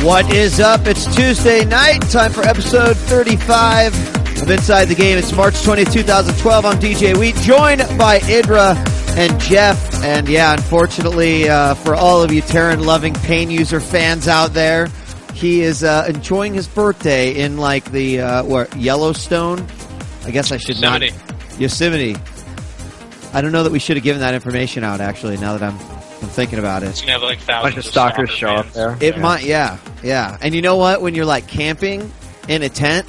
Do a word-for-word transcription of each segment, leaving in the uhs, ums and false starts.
What is up? It's Tuesday night. Time for episode thirty-five of Inside the Game. It's March twentieth, twenty twelve. I'm D J Wheat, joined by Idra and Jeff. And yeah, unfortunately, uh, for all of you Terran-loving Pain user fans out there, he is uh, enjoying his birthday in like the, uh, what, Yellowstone? I guess I should Yosemite. not. Yosemite. I don't know that we should have given that information out, actually, now that I'm, I'm thinking about it. It's gonna have like A thousands bunch of of stalkers stalker show up fans. there. It Yeah. might, yeah, yeah. And you know what? When you're like camping in a tent,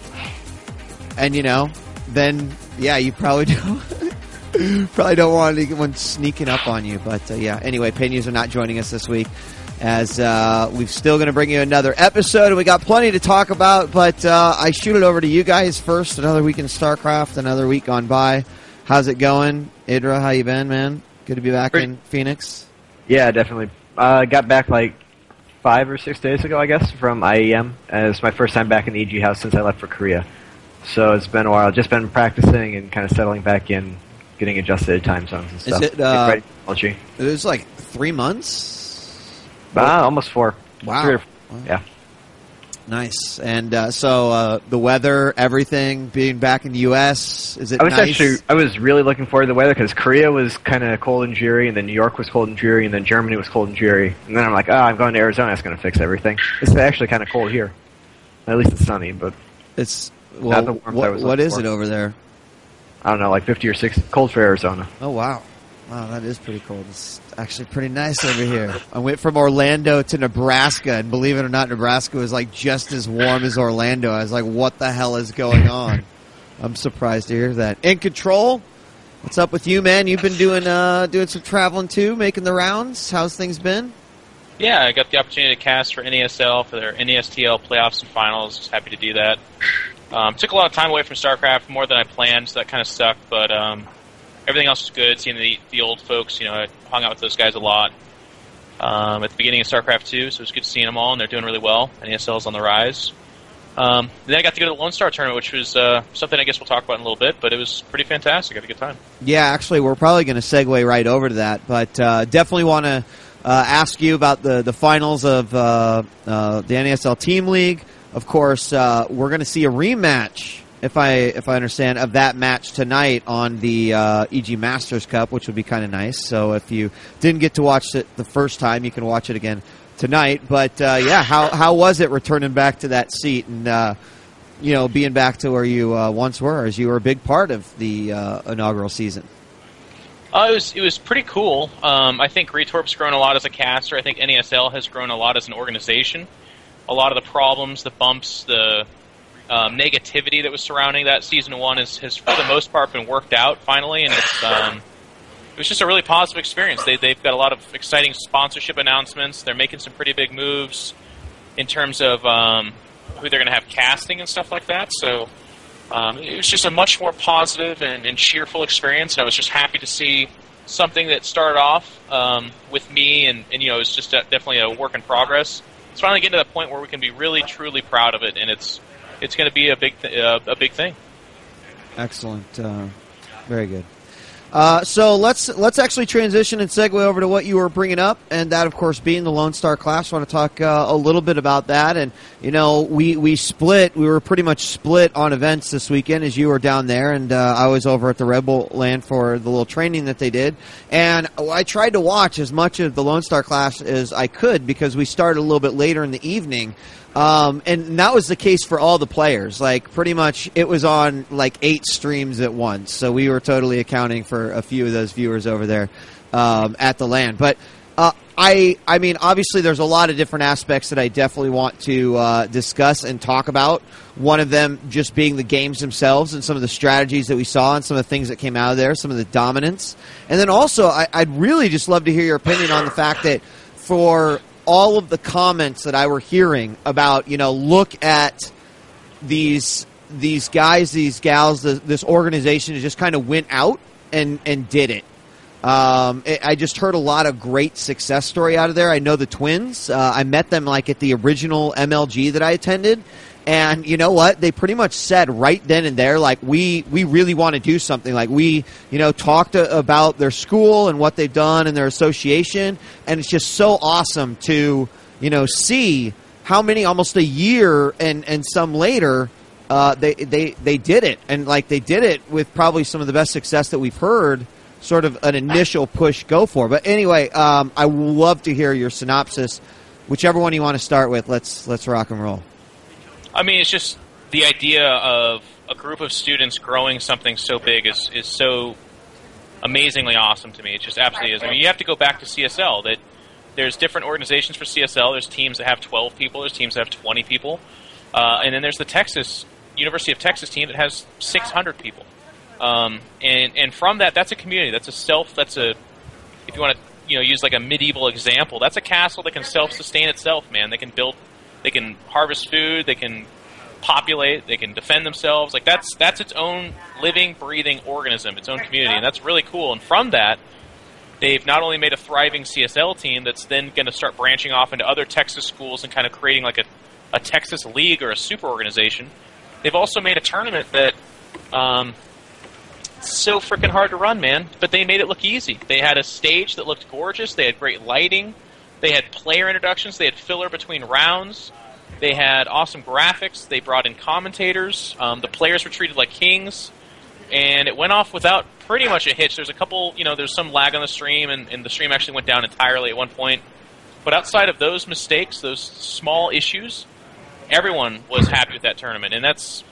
and you know, then yeah, you probably don't probably don't want anyone sneaking up on you. But uh, yeah, anyway, Peñas are not joining us this week, as uh, we're still going to bring you another episode, and we got plenty to talk about. But uh, I shoot it over to you guys first. Another week in StarCraft, another week gone by. How's it going, Idra? How you been, man? Good to be back Pretty- in Phoenix. Yeah, definitely. Uh, got back like five or six days ago, I guess, from I E M. And it's my first time back in the E G house since I left for Korea. So it's been a while. Just been practicing and kind of settling back in, getting adjusted to time zones and stuff. it, uh, Getting ready for technology. It was like three months. Ah, almost four. Wow. Three or four. Wow. Yeah. Nice. And uh, so uh, the weather, everything, being back in the U S, is it I was nice? actually, I was really looking forward to the weather because Korea was kind of cold and dreary, and then New York was cold and dreary, and then Germany was cold and dreary. And then I'm like, oh, I'm going to Arizona. That's going to fix everything. It's actually kind of cold here. At least it's sunny, but It's well. the warmth I What, was what looking is for. it over there? I don't know, like fifty or sixty. Cold for Arizona. Oh wow, wow, that is pretty cold. It's actually pretty nice over here. I went from Orlando to Nebraska, and believe it or not, Nebraska was like just as warm as Orlando. I was like, what the hell is going on? I'm surprised to hear that. In Control, what's up with you, man? You've been doing uh, doing some traveling too, making the rounds. How's things been? Yeah, I got the opportunity to cast for N E S L for their N E S T L playoffs and finals. Just happy to do that. Um, took a lot of time away from StarCraft, more than I planned, so that kind of sucked. But um, everything else was good. Seeing the the old folks, you know, I hung out with those guys a lot um, at the beginning of StarCraft two, so it was good seeing them all, and they're doing really well. N E S L's on the rise. Um, then I got to go to the Lone Star tournament, which was uh, something I guess we'll talk about in a little bit, but it was pretty fantastic. I had a good time. Yeah, actually, we're probably going to segue right over to that, but uh, definitely want to uh, ask you about the, the finals of uh, uh, the N A S L Team League. Of course, uh, we're going to see a rematch, if I if I understand, of that match tonight on the uh, E G Masters Cup, which would be kind of nice. So if you didn't get to watch it the first time, you can watch it again tonight. But uh, yeah, how how was it returning back to that seat and uh, you know being back to where you uh, once were, as you were a big part of the uh, inaugural season? Uh, it was it was pretty cool. Um, I think Retorp's grown a lot as a caster. I think N E S L has grown a lot as an organization. A lot of the problems, the bumps, the um, negativity that was surrounding that season one has, has for the most part been worked out finally, and it's um, it was just a really positive experience. They they've got a lot of exciting sponsorship announcements. They're making some pretty big moves in terms of um, who they're going to have casting and stuff like that. So um, it was just a much more positive and, and cheerful experience, and I was just happy to see something that started off um, with me, and, and you know, it was just a, definitely a work in progress. It's finally getting to the point where we can be really, truly proud of it, and it's it's going to be a big th- uh, a big thing. Excellent, uh, very good. Uh, so let's let's actually transition and segue over to what you were bringing up, and that, of course, being the Lone Star Clash. I want to talk uh, a little bit about that. And you know, we we split. We were pretty much split on events this weekend, as you were down there, and uh, I was over at the Red Bull Land for the little training that they did. And I tried to watch as much of the Lone Star Clash as I could because we started a little bit later in the evening. Um, and that was the case for all the players. Like, pretty much it was on like eight streams at once. So we were totally accounting for a few of those viewers over there um, at the LAN. But uh, I, I mean, obviously there's a lot of different aspects that I definitely want to uh, discuss and talk about. One of them just being the games themselves and some of the strategies that we saw and some of the things that came out of there, some of the dominance. And then also, I, I'd really just love to hear your opinion on the fact that for all of the comments that I were hearing about, you know, look at these these guys, these gals, the, this organization just kind of went out and, and did it. Um, it. I just heard a lot of great success story out of there. I know the twins. Uh, I met them like at the original M L G that I attended. And you know what? They pretty much said right then and there, like, we, we really want to do something. Like, we, you know, talked a, about their school and what they've done and their association. And it's just so awesome to, you know, see how many, almost a year and, and some later, uh, they, they, they did it. And, like, they did it with probably some of the best success that we've heard, sort of an initial push go for. But anyway, um, I would love to hear your synopsis. Whichever one you want to start with, let's let's rock and roll. I mean, it's just the idea of a group of students growing something so big is, is so amazingly awesome to me. It just absolutely is. I mean, you have to go back to C S L. That there's different organizations for C S L. There's teams that have twelve people. There's teams that have twenty people. Uh, and then there's the Texas University of Texas team that has six hundred people. Um, and and from that, that's a community. That's a self. That's a, if you want to, you know, use like a medieval example, that's a castle that can self-sustain itself, man. They can build, they can harvest food, they can populate, they can defend themselves. Like that's that's its own living, breathing organism, its own community, and that's really cool. And from that, they've not only made a thriving C S L team that's then going to start branching off into other Texas schools and kind of creating like a, a Texas league or a super organization. They've also made a tournament that um, so freaking hard to run, man, but they made it look easy. They had a stage that looked gorgeous. They had great lighting. They had player introductions. They had filler between rounds. They had awesome graphics. They brought in commentators. Um, the players were treated like kings, and it went off without pretty much a hitch. There's a couple, you know, there's some lag on the stream, and, and the stream actually went down entirely at one point. But outside of those mistakes, those small issues, everyone was happy with that tournament, and that's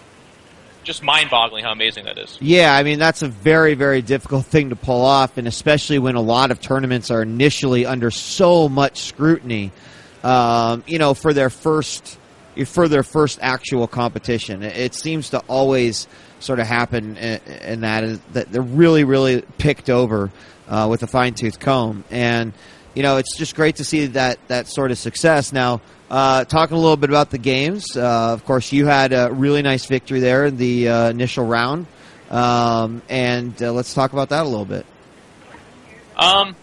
just mind-boggling how amazing that is. Yeah, I mean, that's a very, very difficult thing to pull off, and especially when a lot of tournaments are initially under so much scrutiny, um, you know, for their first for their first actual competition. It seems to always sort of happen in, in that, is that they're really, really picked over uh, with a fine-tooth comb. And, you know, it's just great to see that, that sort of success. Now, Uh, talking a little bit about the games, uh, of course, you had a really nice victory there in the uh, initial round, um, and uh, let's talk about that a little bit. Um,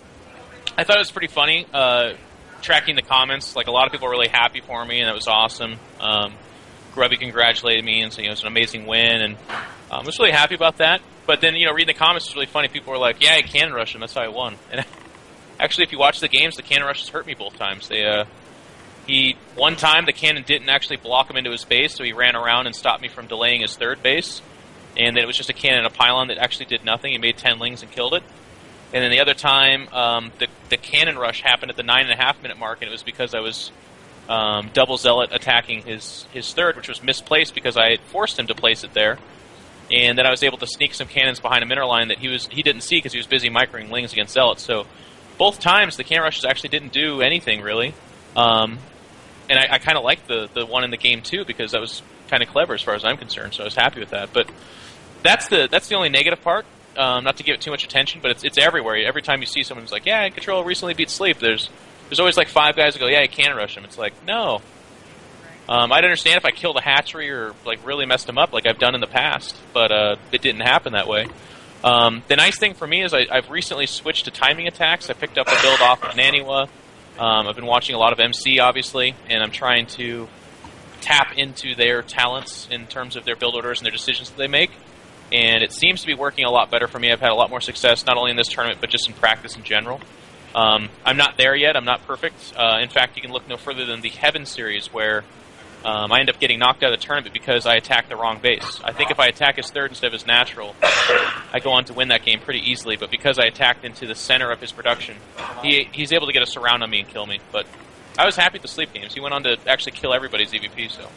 I thought it was pretty funny, uh, tracking the comments. Like, a lot of people were really happy for me, and that was awesome. Um, Grubby congratulated me and said, you know, it was an amazing win, and um, I was really happy about that. But then, you know, reading the comments was really funny. People were like, yeah, I cannon rushed him, that's how I won. And actually, if you watch the games, the cannon rushes hurt me both times. They, uh... He one time the cannon didn't actually block him into his base, so he ran around and stopped me from delaying his third base. And then it was just a cannon and a pylon that actually did nothing. He made ten lings and killed it. And then the other time, um, the the cannon rush happened at the nine and a half minute mark, and it was because I was um, double zealot attacking his his third, which was misplaced because I had forced him to place it there. And then I was able to sneak some cannons behind a mineral line that he was he didn't see because he was busy microing lings against zealots. So both times the cannon rushes actually didn't do anything really. Um, And I, I kind of liked the, the one in the game, too, because that was kind of clever as far as I'm concerned, so I was happy with that. But that's the that's the only negative part, um, not to give it too much attention, but it's it's everywhere. Every time you see someone who's like, yeah, Control recently beat Sleep, there's there's always like five guys that go, yeah, you can't rush him. It's like, no. Um, I'd understand if I killed a hatchery or like really messed him up like I've done in the past, but uh, it didn't happen that way. Um, the nice thing for me is I, I've recently switched to timing attacks. I picked up a build off of Naniwa. Um, I've been watching a lot of M C, obviously, and I'm trying to tap into their talents in terms of their build orders and their decisions that they make. And it seems to be working a lot better for me. I've had a lot more success, not only in this tournament, but just in practice in general. Um, I'm not there yet. I'm not perfect. Uh, in fact, you can look no further than the Heaven series, where um, I end up getting knocked out of the tournament because I attacked the wrong base. I think if I attack his third instead of his natural, I go on to win that game pretty easily, but because I attacked into the center of his production, he he's able to get a surround on me and kill me. But I was happy with the Sleep games. He went on to actually kill everybody's E V P, so...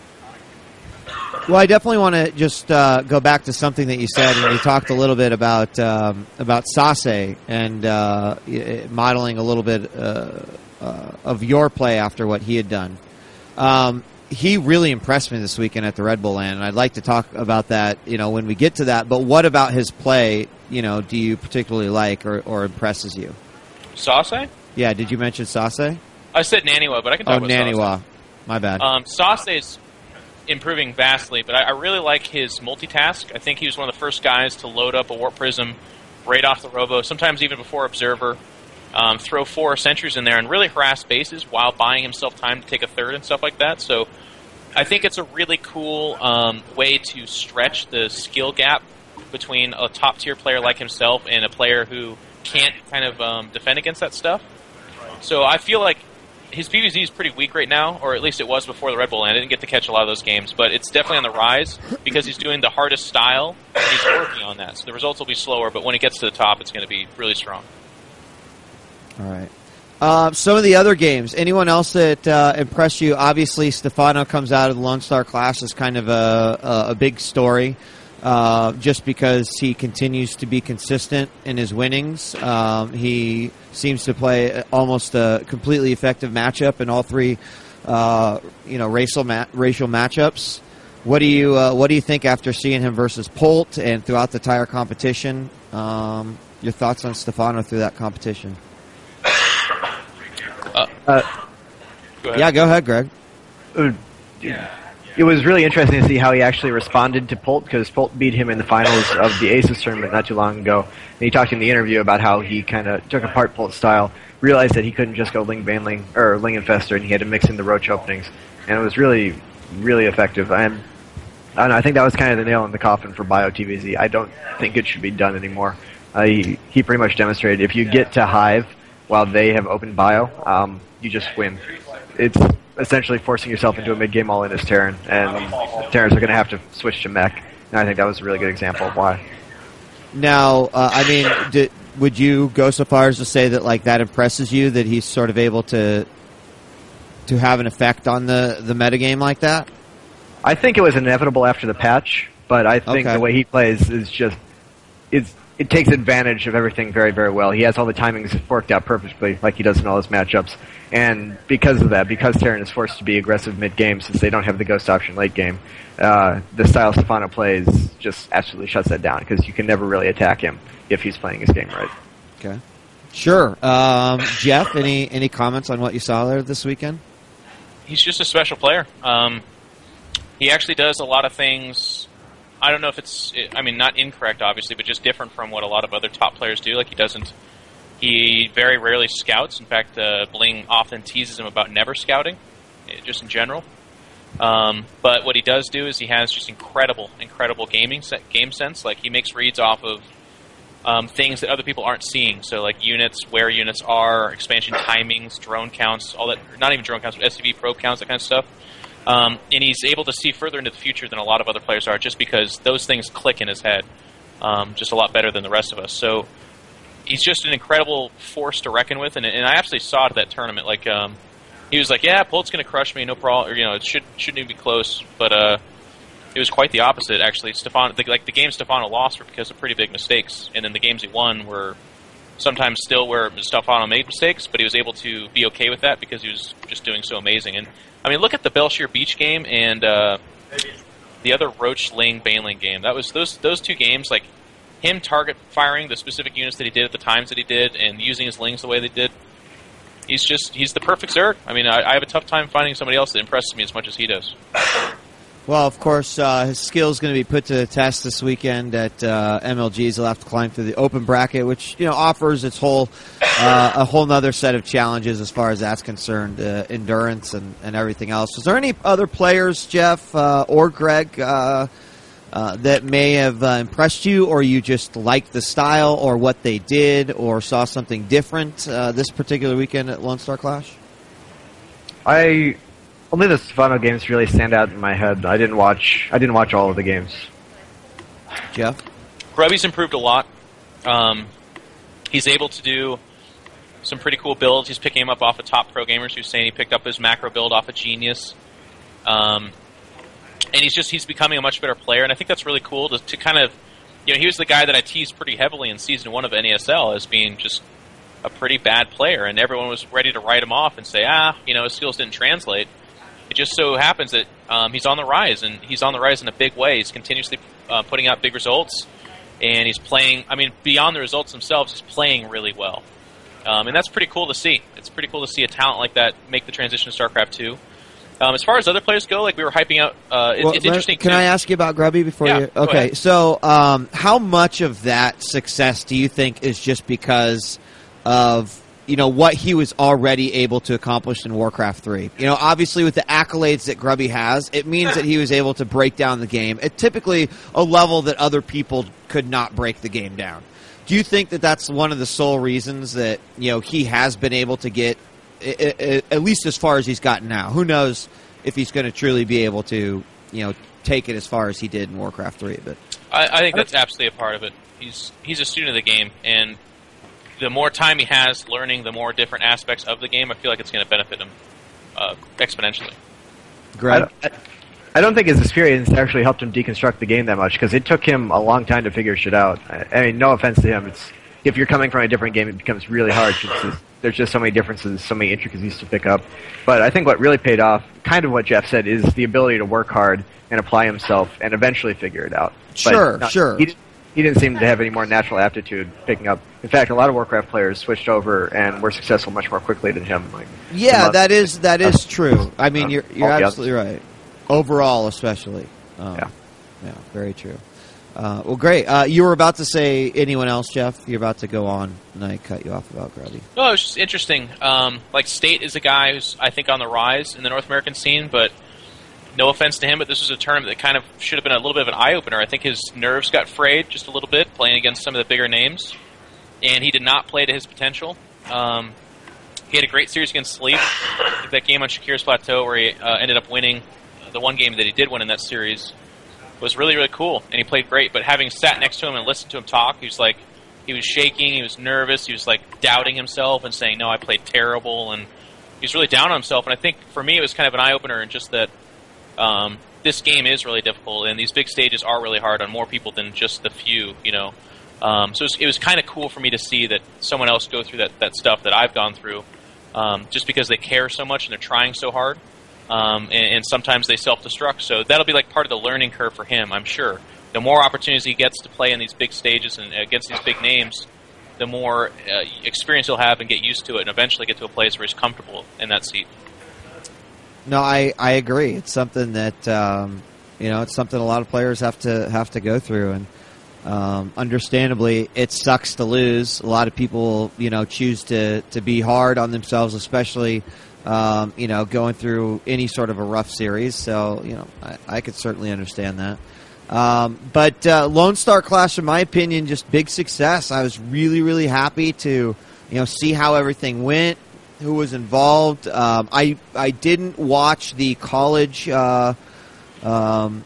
Well, I definitely want to just uh, go back to something that you said, and you talked a little bit about um, about Sase and uh, modeling a little bit uh, uh, of your play after what he had done. Um, he really impressed me this weekend at the Red Bull Land, and I'd like to talk about that, you know, when we get to that. But what about his play, you know, do you particularly like or, or impresses you? Sase? Yeah, did you mention Sase? I said Naniwa, but I can talk oh, about Naniwa. Sase. My bad. Um, Sase's improving vastly, but I, I really like his multitask. I think he was one of the first guys to load up a Warp Prism right off the Robo, sometimes even before Observer, um, throw four sentries in there and really harass bases while buying himself time to take a third and stuff like that. So I think it's a really cool um, way to stretch the skill gap between a top-tier player like himself and a player who can't kind of um, defend against that stuff. So I feel like his P V Z is pretty weak right now, or at least it was before the Red Bull, and I didn't get to catch a lot of those games, but it's definitely on the rise because he's doing the hardest style, and he's working on that. So the results will be slower, but when it gets to the top, it's going to be really strong. All right. Uh, some of the other games, anyone else that uh, impressed you? Obviously, Stefano comes out of the Lone Star Clash as kind of a, a, a big story, uh, just because he continues to be consistent in his winnings. Um, he seems to play almost a completely effective matchup in all three, uh, you know, racial ma- racial matchups. What do you uh, what do you think after seeing him versus Polt and throughout the entire competition? Um, your thoughts on Stefano through that competition? Uh, Uh, go ahead. Yeah, go ahead, Greg. uh, It was really interesting to see how he actually responded to Polt, because Polt beat him in the finals of the Aces tournament not too long ago. And he talked in the interview about how he kind of took apart Polt's style, realized that he couldn't just go Ling Baneling or Ling Infestor, and he had to mix in the Roach openings. And it was really, really effective. And I don't know, I think that was kind of the nail in the coffin for BioTVZ. I don't think it should be done anymore. Uh, he, he pretty much demonstrated if you get to Hive while they have open Bio, um, you just win. It's essentially forcing yourself into a mid-game all-in as Terran, and Terrans are going to have to switch to mech. And I think that was a really good example of why. Now, uh, I mean, did, would you go so far as to say that like that impresses you, that he's sort of able to to have an effect on the, the metagame like that? I think it was inevitable after the patch, but I think Okay. the way he plays is just it's it takes advantage of everything very, very well. He has all the timings worked out perfectly, like he does in all his matchups. And because of that, because Terran is forced to be aggressive mid-game since they don't have the ghost option late game, uh, the style Stefano plays just absolutely shuts that down, because you can never really attack him if he's playing his game right. Okay. Sure. Um, Jeff, any any comments on what you saw there this weekend? He's just a special player. Um, he actually does a lot of things. I don't know if it's, I mean, not incorrect, obviously, but just different from what a lot of other top players do. Like, he doesn't, he very rarely scouts. In fact, uh, Bling often teases him about never scouting, just in general. Um, but what he does do is he has just incredible, incredible gaming se- game sense. Like, he makes reads off of um, things that other people aren't seeing. So, like, units, where units are, expansion timings, drone counts, all that, not even drone counts, but S C V probe counts, that kind of stuff. Um, and he's able to see further into the future than a lot of other players are, just because those things click in his head um, just a lot better than the rest of us. So he's just an incredible force to reckon with, and, and I actually saw it at that tournament. Like, um, he was like, "Yeah, Polt's going to crush me, no problem." Or, you know, it should shouldn't even be close. But uh, it was quite the opposite, actually. Stefano, the, like the games Stefano lost were because of pretty big mistakes, and then the games he won were sometimes still where Stefano made mistakes, but he was able to be okay with that because he was just doing so amazing. And I mean, look at the Belshir Beach game and uh, the other Roach Ling Baneling game. That was those those two games, like him target firing the specific units that he did at the times that he did, and using his lings the way they did. He's just he's the perfect Zerg. I mean, I, I have a tough time finding somebody else that impresses me as much as he does. Well, of course, uh, his skill is going to be put to the test this weekend at uh, M L Gs. He'll have to climb through the open bracket, which you know offers its whole uh, a whole other set of challenges as far as that's concerned, uh, endurance and, and everything else. Was there any other players, Jeff uh, or Greg, uh, uh, that may have uh, impressed you, or you just liked the style or what they did, or saw something different uh, this particular weekend at Lone Star Clash? I only the Stefano games really stand out in my head. I didn't watch. I didn't watch all of the games. Jeff? Grubby's improved a lot. Um, he's able to do some pretty cool builds. He's picking him up off of top pro gamers who's saying he picked up his macro build off of Genius. Um, and he's just he's becoming a much better player, and I think that's really cool to, to kind of, you know, he was the guy that I teased pretty heavily in season one of N A S L as being just a pretty bad player, and everyone was ready to write him off and say, ah, you know, his skills didn't translate. It just so happens that um, he's on the rise, and he's on the rise in a big way. He's continuously uh, putting out big results, and he's playing, I mean, beyond the results themselves, he's playing really well. Um, and that's pretty cool to see. It's pretty cool to see a talent like that make the transition to StarCraft two. Um, as far as other players go, like we were hyping out, uh, it, well, it's interesting. Can too. I ask you about Grubby before yeah, you? Okay, so um, how much of that success do you think is just because of you know what he was already able to accomplish in Warcraft three? You know, obviously with the accolades that Grubby has, it means that he was able to break down the game at typically a level that other people could not break the game down. Do you think that that's one of the sole reasons that you know he has been able to get I- I- at least as far as he's gotten now. Who knows if he's going to truly be able to, you know, take it as far as he did in Warcraft three. But I, I think that's absolutely a part of it. He's he's a student of the game, and the more time he has learning the more different aspects of the game, I feel like it's going to benefit him uh, exponentially. Greg? I don't, I, I don't think his experience actually helped him deconstruct the game that much, because it took him a long time to figure shit out. I, I mean, no offense to him. It's if you're coming from a different game, it becomes really hard. It's just, there's just so many differences, so many intricacies to pick up. But I think what really paid off, kind of what Jeff said, is the ability to work hard and apply himself and eventually figure it out. Sure, but not, sure. He, he didn't seem to have any more natural aptitude picking up. In fact, a lot of Warcraft players switched over and were successful much more quickly than him. Like, Yeah, that is that is true. I mean, Um, you're you're all the absolutely right. Overall, especially. Um, Yeah. Yeah, very true. Uh, well, great. Uh, you were about to say anyone else, Jeff? You're about to go on, and I cut you off about Grubby. No, it was just interesting. Um, like, State is a guy who's, I think, on the rise in the North American scene, but no offense to him, but this was a tournament that kind of should have been a little bit of an eye-opener. I think his nerves got frayed just a little bit, playing against some of the bigger names, and he did not play to his potential. Um, he had a great series against Sleep. That game on Shakir's Plateau where he uh, ended up winning, the one game that he did win in that series, was really, really cool, and he played great. But having sat next to him and listened to him talk, he was like, he was shaking, he was nervous, he was like doubting himself and saying, no, I played terrible, and he was really down on himself. And I think for me it was kind of an eye-opener in just that um, this game is really difficult, and these big stages are really hard on more people than just the few, you know. Um, so it was, it was kind of cool for me to see that someone else go through that, that stuff that I've gone through, um, just because they care so much and they're trying so hard. Um, and, and sometimes they self-destruct. So that'll be like part of the learning curve for him, I'm sure. The more opportunities he gets to play in these big stages and against these big names, the more uh, experience he'll have and get used to it and eventually get to a place where he's comfortable in that seat. No, I, I agree. It's something that um, you know, it's something a lot of players have to have to go through, and um, understandably, it sucks to lose. A lot of people, you know, choose to, to be hard on themselves, especially um, you know, going through any sort of a rough series. So, you know, I, I could certainly understand that. Um, but uh, Lone Star Clash, in my opinion, just big success. I was really, really happy to, you know, see how everything went, who was involved. Um, I I didn't watch the college uh, um,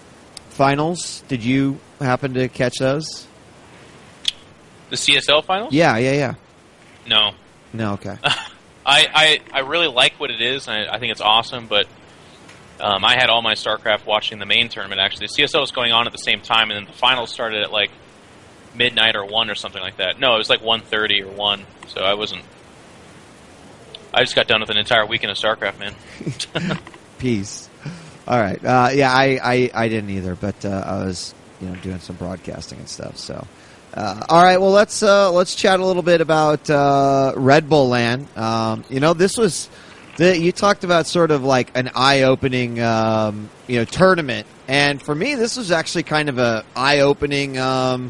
finals. Did you happen to catch those? The C S L finals? Yeah, yeah, yeah. No. No, okay. I, I, I really like what it is, and I, I think it's awesome, but um, I had all my StarCraft watching the main tournament, actually. The C S L was going on at the same time, and then the finals started at, like, midnight or one or something like that. No, it was like one thirty or one, so I wasn't... I just got done with an entire weekend of StarCraft, man. Peace. All right. Uh, yeah, I, I, I didn't either, but uh, I was, you know, doing some broadcasting and stuff, so... Uh, all right, well, let's uh, let's chat a little bit about uh, Red Bull Land. Um, you know, this was the, you talked about sort of like an eye-opening, um, you know, tournament, and for me, this was actually kind of a eye-opening. Um,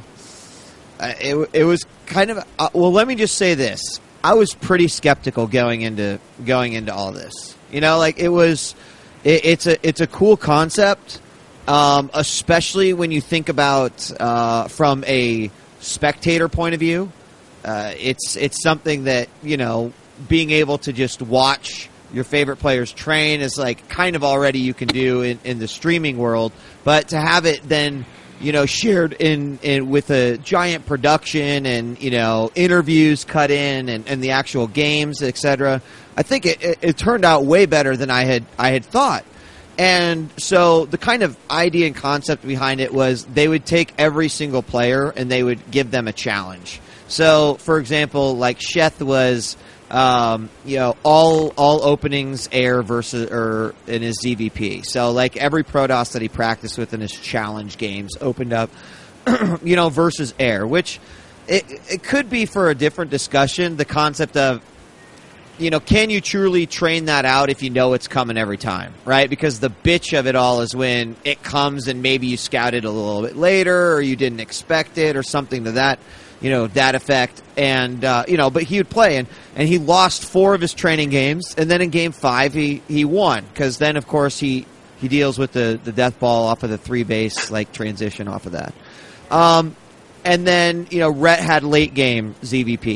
it it was kind of uh, well. Let me just say this: I was pretty skeptical going into going into all this. You know, like it was, it, it's a it's a cool concept, um, especially when you think about uh, from a spectator point of view. Uh, it's it's something that, you know, being able to just watch your favorite players train is like kind of already you can do in, in the streaming world, but to have it then, you know, shared in, in with a giant production and, you know, interviews cut in and, and the actual games, et cetera, I think it, it, it turned out way better than I had I had thought. And so the kind of idea and concept behind it was they would take every single player and they would give them a challenge. So, for example, like Sheth was, um, you know, all all openings air versus or in his Z V P. So, like every Protoss that he practiced with in his challenge games opened up, you know, versus air, which it it could be for a different discussion. The concept of, you know, can you truly train that out if you know it's coming every time, right? Because the bitch of it all is when it comes and maybe you scouted a little bit later or you didn't expect it or something to that, you know, that effect. And, uh, you know, but he would play and, and he lost four of his training games. And then in game five, he, he won. Because then, of course, he, he deals with the, the death ball off of the three base, like, transition off of that. Um, and then, you know, Rhett had late game Z V P.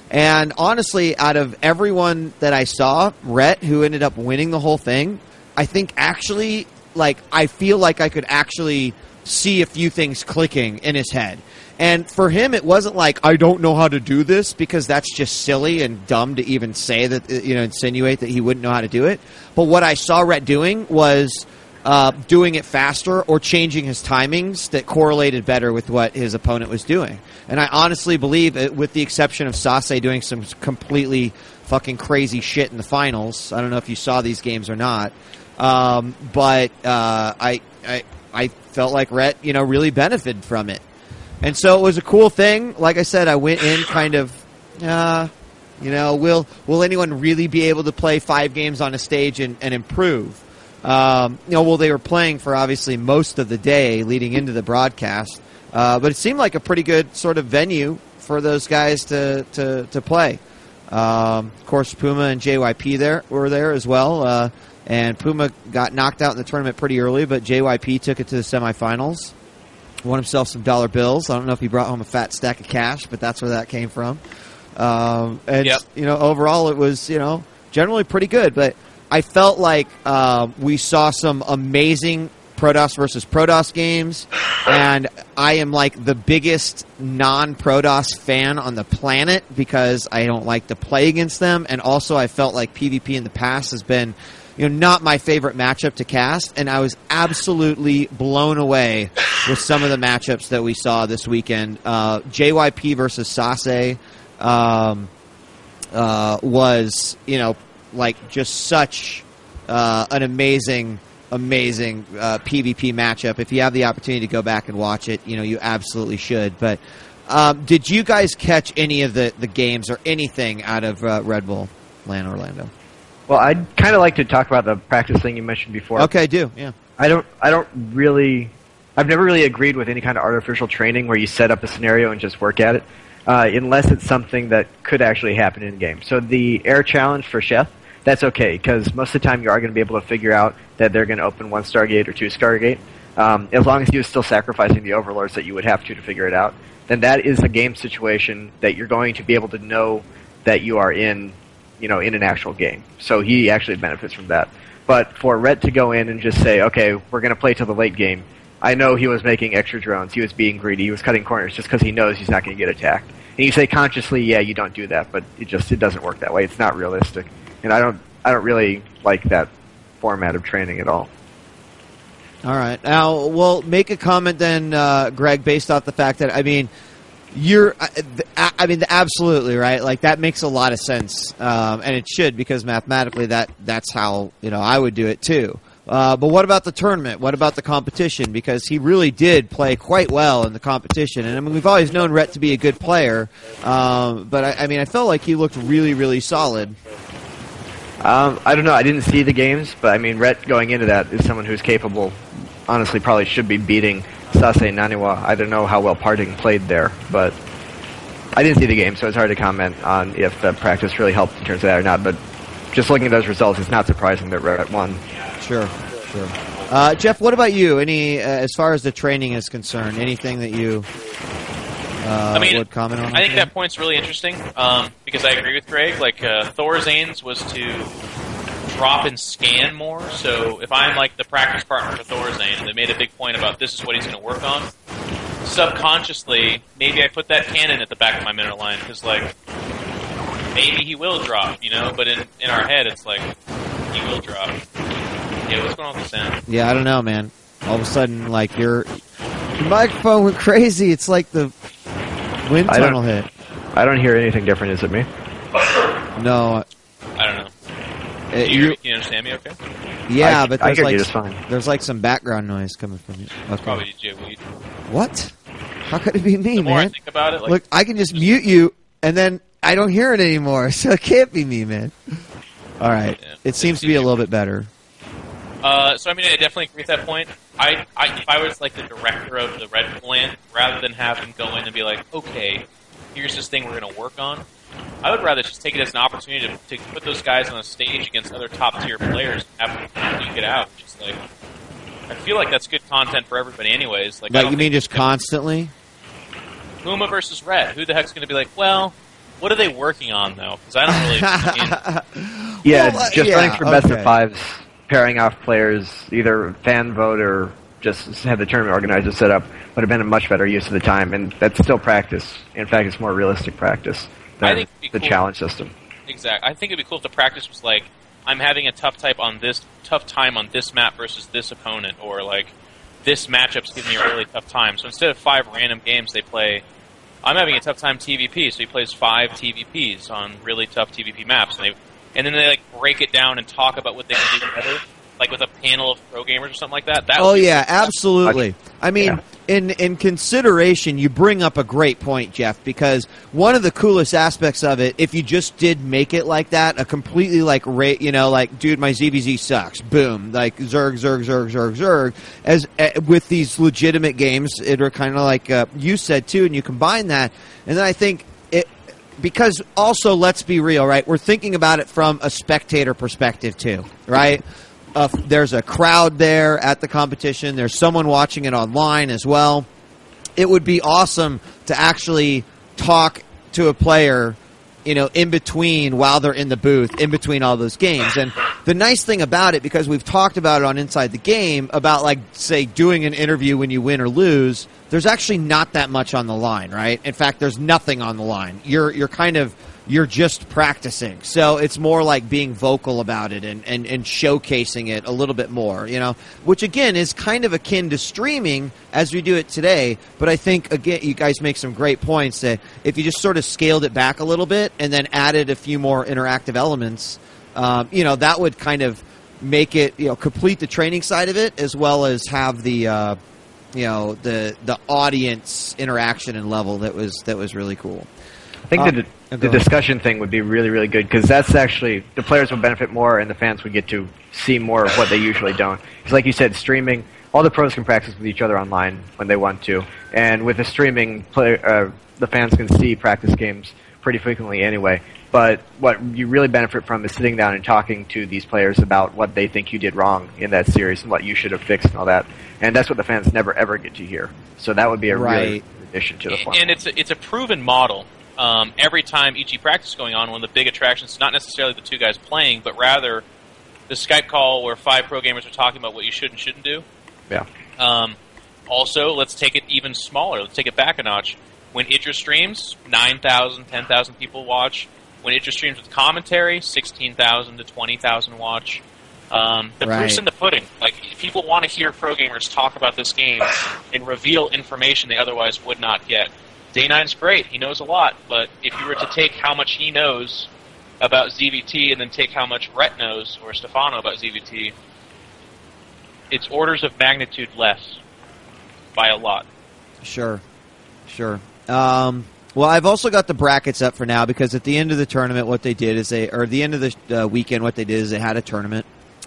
And honestly, out of everyone that I saw, Rhett, who ended up winning the whole thing, I think actually, like, I feel like I could actually see a few things clicking in his head. And for him, it wasn't like, I don't know how to do this, because that's just silly and dumb to even say that, you know, insinuate that he wouldn't know how to do it. But what I saw Rhett doing was uh, doing it faster or changing his timings that correlated better with what his opponent was doing. And I honestly believe, it, with the exception of Sase doing some completely fucking crazy shit in the finals, I don't know if you saw these games or not, um, but uh, I, I I felt like Rhett, you know, really benefited from it. And so it was a cool thing. Like I said, I went in kind of, uh, you know, will will anyone really be able to play five games on a stage and, and improve? Um, you know, well, they were playing for obviously most of the day leading into the broadcast, uh, but it seemed like a pretty good sort of venue for those guys to to, to play. Um, of course, Puma and J Y P there were there as well, uh, and Puma got knocked out in the tournament pretty early, but J Y P took it to the semifinals. Won himself some dollar bills. I don't know if he brought home a fat stack of cash, but that's where that came from. Um, and, yep. you know, overall it was, you know, generally pretty good. But I felt like uh, we saw some amazing Protoss versus Protoss games. And I am like the biggest non-Protoss fan on the planet because I don't like to play against them. And also I felt like PvP in the past has been, you know, not my favorite matchup to cast, and I was absolutely blown away with some of the matchups that we saw this weekend. Uh, J Y P versus Sase um, uh, was, you know, like just such uh, an amazing, amazing uh, PvP matchup. If you have the opportunity to go back and watch it, you know, you absolutely should. But um, did you guys catch any of the, the games or anything out of uh, Red Bull LAN Orlando? Well, I'd kind of like to talk about the practice thing you mentioned before. Okay, I do. Yeah. I don't. I don't really. I've never really agreed with any kind of artificial training where you set up a scenario and just work at it, uh, unless it's something that could actually happen in game. So the air challenge for Chef, that's okay because most of the time you are going to be able to figure out that they're going to open one Stargate or two Stargate, um, as long as you're still sacrificing the overlords that you would have to to figure it out. Then that is a game situation that you're going to be able to know that you are in. You know, in an actual game. So he actually benefits from that. But for Rhett to go in and just say, okay, we're going to play till the late game, I know he was making extra drones. He was being greedy. He was cutting corners just because he knows he's not going to get attacked. And you say consciously, yeah, you don't do that, but it just it doesn't work that way. It's not realistic. And I don't I don't really like that format of training at all. All right. Now, we'll make a comment then, uh, Greg, based off the fact that, I mean, You're, I mean, absolutely right. Like that makes a lot of sense, um, and it should because mathematically that that's how you know I would do it too. Uh, but what about the tournament? What about the competition? Because he really did play quite well in the competition, and I mean we've always known Rhett to be a good player, um, but I, I mean I felt like he looked really, really solid. Um, I don't know. I didn't see the games, but I mean Rhett going into that is someone who's capable. Honestly, probably should be beating Sase Naniwa. I don't know how well Parting played there, but I didn't see the game, so it's hard to comment on if the practice really helped in terms of that or not. But just looking at those results, it's not surprising that Rhett won. Sure, sure. Uh, Jeff, what about you? Any, uh, as far as the training is concerned, anything that you uh, I mean, would comment on? I think that point's really interesting um, because I agree with Greg. Like uh, Thor Zane's was to drop and scan more. So if I'm like the practice partner for Thor Zane and they made a big point about this is what he's going to work on, subconsciously, maybe I put that cannon at the back of my mineral line because, like, maybe he will drop, you know? But in, in our head, it's like, he will drop. Yeah, what's going on with the sound? Yeah, I don't know, man. All of a sudden, like, your, your microphone went crazy. It's like the wind tunnel hit. I don't hear anything different. Is it me? No. I don't know. Uh, Can you, you, can you understand me okay? Yeah, I, but I there's hear like you just fine. there's like some background noise coming from you. Okay. Probably J Weed. What? How could it be me, The more man? I think about it, like, Look, I can just mute you, and then I don't hear it anymore, so it can't be me, man. All right. Yeah. It seems to be a little bit better. Uh, so I mean, I definitely agree with that point. I, I, if I was like the director of the Red Bull LAN, rather than have him go in and be like, okay, here's this thing we're going to work on, I would rather just take it as an opportunity to, to put those guys on a stage against other top tier players and have them duke it out. Just like, I feel like that's good content for everybody, anyways. Like, I Like, don't you mean think just constantly? Puma versus Red. Who the heck's going to be like, well, what are they working on though? Because I don't really. I mean, yeah, Well, uh, just yeah, running for best okay. of fives, pairing off players, either fan vote or just have the tournament organizer set up, would have been a much better use of the time, and that's still practice. In fact, it's more realistic practice I than think it'd the be cool. challenge system. Exactly. I think it'd be cool if the practice was like, I'm having a tough type on this tough time on this map versus this opponent, or like this matchup's giving me a really tough time. So instead of five random games, they play. I'm having a tough time T V P, so he plays five T V Ps on really tough T V P maps, and they and then they like break it down and talk about what they can do better, like with a panel of pro gamers or something like that. That Oh would be yeah, really absolutely. I mean, Yeah. in in consideration, you bring up a great point, Jeff, because one of the coolest aspects of it, if you just did make it like that, a completely like ra- you know, like dude, my Z V Z sucks. Boom, like zerg, zerg, zerg, zerg, zerg. As uh, with these legitimate games, it are kind of like uh, you said too, and you combine that, and then I think it. Because also, let's be real, right? We're thinking about it from a spectator perspective too, right? Uh, there's a crowd there at the competition. There's someone watching it online as well. It would be awesome to actually talk to a player, you know, in between while they're in the booth, in between all those games. And the nice thing about it, because we've talked about it on Inside the Game, about like, say, doing an interview when you win or lose, there's actually not that much on the line, right? In fact, there's nothing on the line. You're you're kind of you're just practicing. So it's more like being vocal about it and, and, and showcasing it a little bit more, you know, which again is kind of akin to streaming as we do it today. But I think, again, you guys make some great points that if you just sort of scaled it back a little bit and then added a few more interactive elements, um, you know, that would kind of make it, you know, complete the training side of it as well as have the, uh, you know, the the audience interaction and level that was that was really cool. I think Uh, the, go the ahead. discussion thing would be really, really good, because that's actually, the players will benefit more and the fans would get to see more of what they usually don't. Because like you said, streaming, all the pros can practice with each other online when they want to. And with the streaming, play, uh, the fans can see practice games pretty frequently anyway. But what you really benefit from is sitting down and talking to these players about what they think you did wrong in that series and what you should have fixed and all that. And that's what the fans never, ever get to hear. So that would be a Right. really good addition to the fun. And it's a, it's a proven model. Um, every time E G practice is going on, one of the big attractions is not necessarily the two guys playing, but rather the Skype call where five pro gamers are talking about what you should and shouldn't do. Yeah. Um, also, let's take it even smaller. Let's take it back a notch. When Idra streams, nine thousand, ten thousand people watch. When Idra streams with commentary, sixteen thousand to twenty thousand watch. Um, the Right. proof's in the pudding. Like, people want to hear pro gamers talk about this game and reveal information they otherwise would not get. Day nine's great. He knows a lot. But if you were to take how much he knows about Z V T and then take how much Rhett knows, or Stefano about Z V T, it's orders of magnitude less by a lot. Sure, sure. Um, well, I've also got the brackets up for now because at the end of the tournament, what they did is they, or at the end of the uh, weekend, what they did is they had a tournament.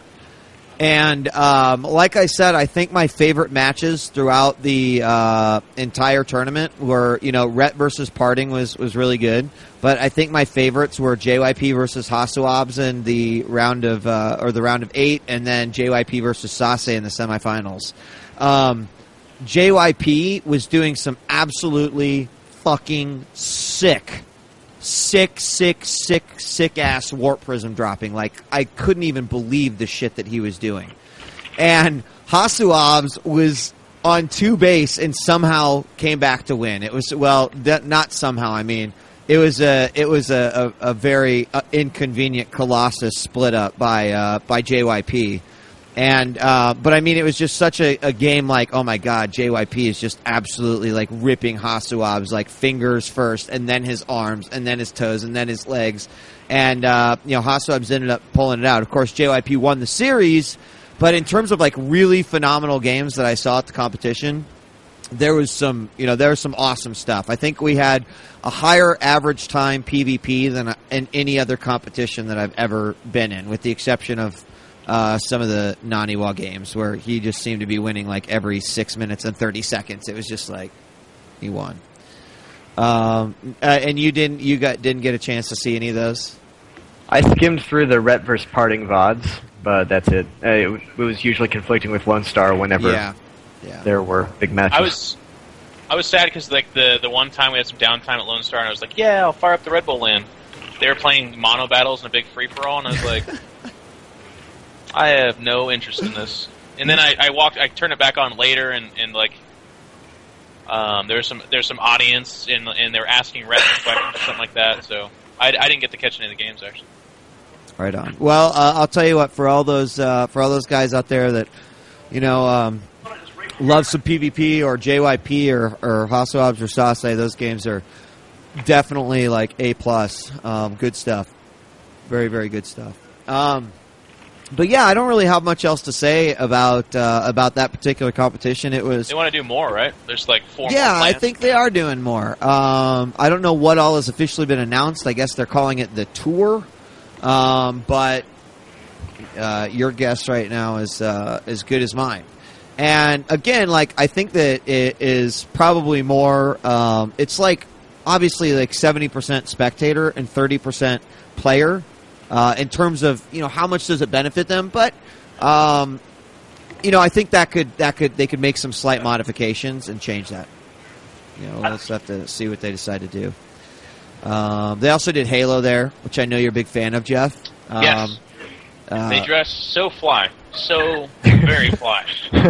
And um, like I said, I think my favorite matches throughout the uh, entire tournament were, you know, Rhett versus Parting was, was really good. But I think my favorites were J Y P versus Hasuabs in the round of, uh, or the round of eight, and then J Y P versus Sase in the semifinals. Um, J Y P was doing some absolutely fucking sick, sick, sick, sick, sick ass warp prism dropping. Like, I couldn't even believe the shit that he was doing. And Hasuabs was on two base and somehow came back to win. It was, well, that, not somehow, I mean, it was a, it was a, a, a very uh, inconvenient Colossus split up by, uh, by J Y P. And, uh, but I mean, it was just such a, a game like, oh my god, J Y P is just absolutely like ripping Hasuabs, like fingers first, and then his arms, and then his toes, and then his legs. And, uh, you know, Hasuabs ended up pulling it out. Of course, J Y P won the series, but in terms of like really phenomenal games that I saw at the competition, there was some, you know, there was some awesome stuff. I think we had a higher average time P V P than in any other competition that I've ever been in, with the exception of Uh, some of the Naniwa games where he just seemed to be winning like every six minutes and thirty seconds. It was just like he won. Um, uh, and you didn't, you got didn't get a chance to see any of those. I skimmed through the Rhett versus Parting V O Ds, but that's it. Uh, it. It was usually conflicting with Lone Star whenever Yeah, yeah. there were big matches. I was I was sad because like the the one time we had some downtime at Lone Star, and I was like, yeah, I'll fire up the Red Bull LAN. They were playing mono battles in a big free for all, and I was like, I have no interest in this. And then I, I walked, I turned it back on later, and, and like, um, there was some there's some audience, and and they were asking wrestling questions or something like that. So I, I didn't get to catch any of the games actually. Right on. Well, uh, I'll tell you what. For all those uh, for all those guys out there that you know um, love some PvP or J Y P or or Hasoabs or Sase, those games are definitely like A plus. Um, good stuff. Very very good stuff. Um, But yeah, I don't really have much else to say about uh, about that particular competition. It was they want to do more, right? There's like four. Yeah, more I think they are doing more. Um, I don't know what all has officially been announced. I guess they're calling it the tour. Um, but uh, your guess right now is uh, as good as mine. And again, like I think that it is probably more. Um, it's like obviously like seventy percent spectator and thirty percent player. Uh, in terms of you know how much does it benefit them, but um, you know I think that could that could they could make some slight modifications and change that. You know, we'll just have to see what they decide to do. Um, they also did Halo there, which I know you're a big fan of, Jeff. Um, yes, uh, they dress so fly, so very fly.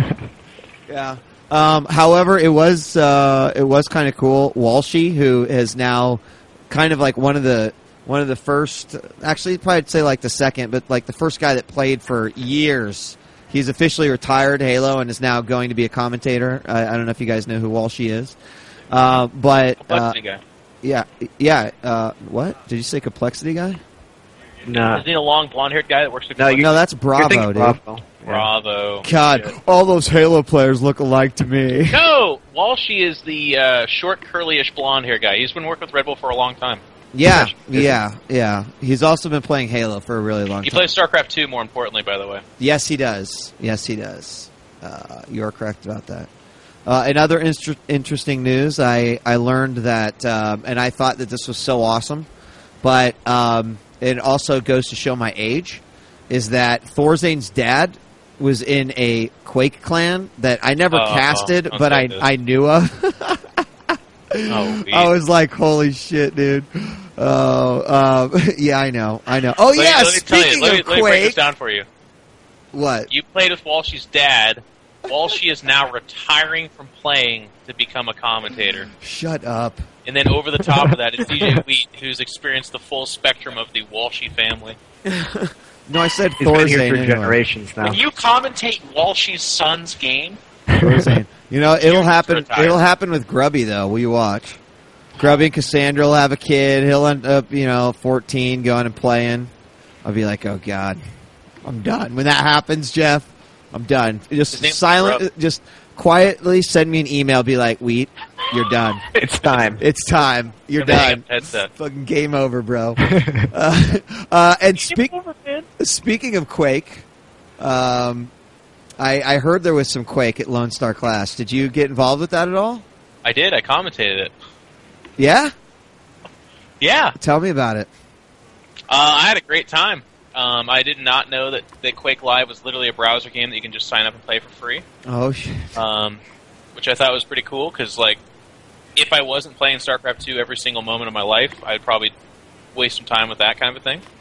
Yeah. Um, however, it was uh, it was kind of cool. Walshy, who is now kind of like one of the One of the first, actually, probably say like the second, but like the first guy that played for years. He's officially retired Halo and is now going to be a commentator. I, I don't know if you guys know who Walshy is, uh, but uh, Complexity guy. yeah, yeah. Uh, what did you say? Complexity guy? No, Isn't he a long blonde-haired guy that works at No, Complexity? No, that's You're Bravo, thinking dude. Bravo. Yeah. Bravo. God, Shit. all those Halo players look alike to me. No, Walshy is the uh, short, curly-ish blonde-haired guy. He's been working with Red Bull for a long time. Yeah, yeah, yeah. He's also been playing Halo for a really long He time. plays StarCraft two, more importantly, by the way. Yes, he does. Yes, he does. Uh, you're correct about that. Uh, in other inter- interesting news, I, I learned that, um, and I thought that this was so awesome, but um, it also goes to show my age, is that Thorzane's dad was in a Quake clan that I never Oh, casted, don't but say I, this. I knew of. Oh, I was like, holy shit, dude. Oh, um, yeah, I know, I know. Oh, let yeah, me, let me tell speaking you, let me, of let me break this Quake, down for you. what? You played with Walshy's dad. Walshy is now retiring from playing to become a commentator. Shut up. And then over the top of that is D J Wheat, who's experienced the full spectrum of the Walshy family. No, I said He's been here Thorzane for anyway. generations now. When you commentate Walshy's son's game, Thorzane. You know, it'll You're happen. retired. It'll happen with Grubby though. Will you watch? Grubby and Cassandra will have a kid. He'll end up, you know, fourteen, going and playing. I'll be like, oh god, I'm done. When that happens, Jeff, I'm done. His Just name's silent. Grub. Just quietly send me an email. Be like, Wheat, you're done. It's time. It's time. You're Somebody done. got the headset. Fucking game over, bro. uh, uh, and speak, speaking of Quake, um, I, I heard there was some Quake at Lone Star Clash. Did you get involved with that at all? I did. I commentated it. Yeah? Yeah. Tell me about it. Uh, I had a great time. Um, I did not know that, that Quake Live was literally a browser game that you can just sign up and play for free, Oh, shit. um, which I thought was pretty cool because, like, if I wasn't playing StarCraft two every single moment of my life, I'd probably waste some time with that kind of a thing.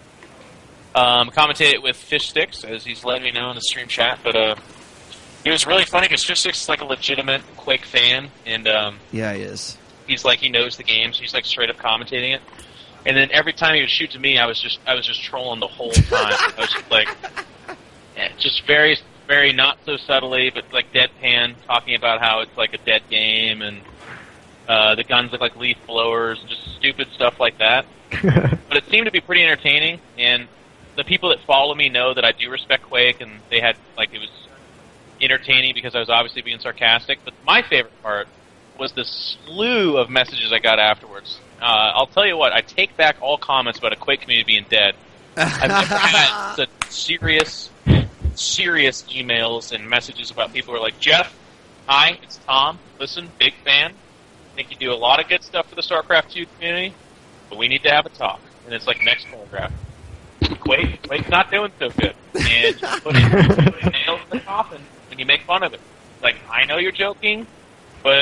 Um, commentated with Fish Sticks, as he's letting me know in the stream chat, but uh, it was really funny because Fish Sticks is like a legitimate Quake fan, and um, Yeah, he is. he's like he knows the game, so he's like straight up commentating it. And then every time he would shoot to me, I was just I was just trolling the whole time. I was just like, eh, just very very not so subtly, but like deadpan, talking about how it's like a dead game and uh, the guns look like leaf blowers, and just stupid stuff like that. But it seemed to be pretty entertaining, and the people that follow me know that I do respect Quake, and they had like it was entertaining because I was obviously being sarcastic. But my favorite part was the slew of messages I got afterwards. Uh, I'll tell you what, I take back all comments about a Quake community being dead. I've never had such serious, serious emails and messages about people who are like, Jeff, hi, it's Tom. Listen, big fan. Think you do a lot of good stuff for the StarCraft two community, but we need to have a talk. And it's like, next paragraph. Quake, Quake's not doing so good. And you put it, put it nails in the coffin when you make fun of it. Like, I know you're joking, but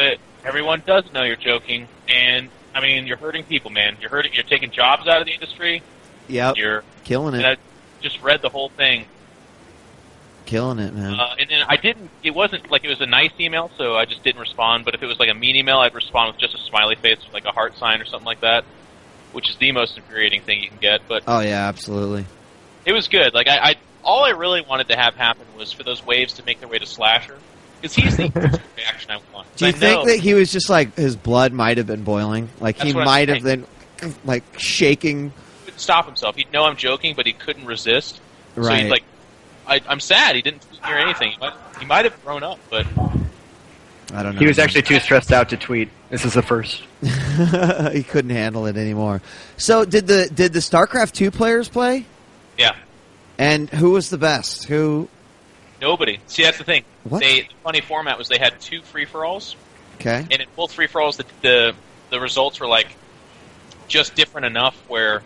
Everyone does know you're joking, and I mean, you're hurting people, man. You're hurting. You're taking jobs out of the industry. Yep. You're killing it. And I just read the whole thing. Killing it, man. Uh, and then I didn't. It wasn't like it was a nice email, so I just didn't respond. But if it was like a mean email, I'd respond with just a smiley face, like a heart sign or something like that, which is the most infuriating thing you can get. But oh yeah, absolutely. It was good. Like I, I all I really wanted to have happen was for those waves to make their way to Slasher, because he's the reaction I want. Do you I think know, that he was just like his blood might have been boiling? Like That's he what I'm might have saying. been like shaking. He couldn't stop himself. He'd know I'm joking, but he couldn't resist. So Right. he's like, I, I'm sad. He didn't hear anything. He might, he might have grown up, but I don't know. He was actually too stressed out to tweet. This is the first. he couldn't handle it anymore. So did the did the StarCraft two players play? yeah, And who was the best? Who? nobody. See, that's the thing. What? They the funny format was they had two free for alls, Okay. and in both free for alls, the, the the results were like just different enough where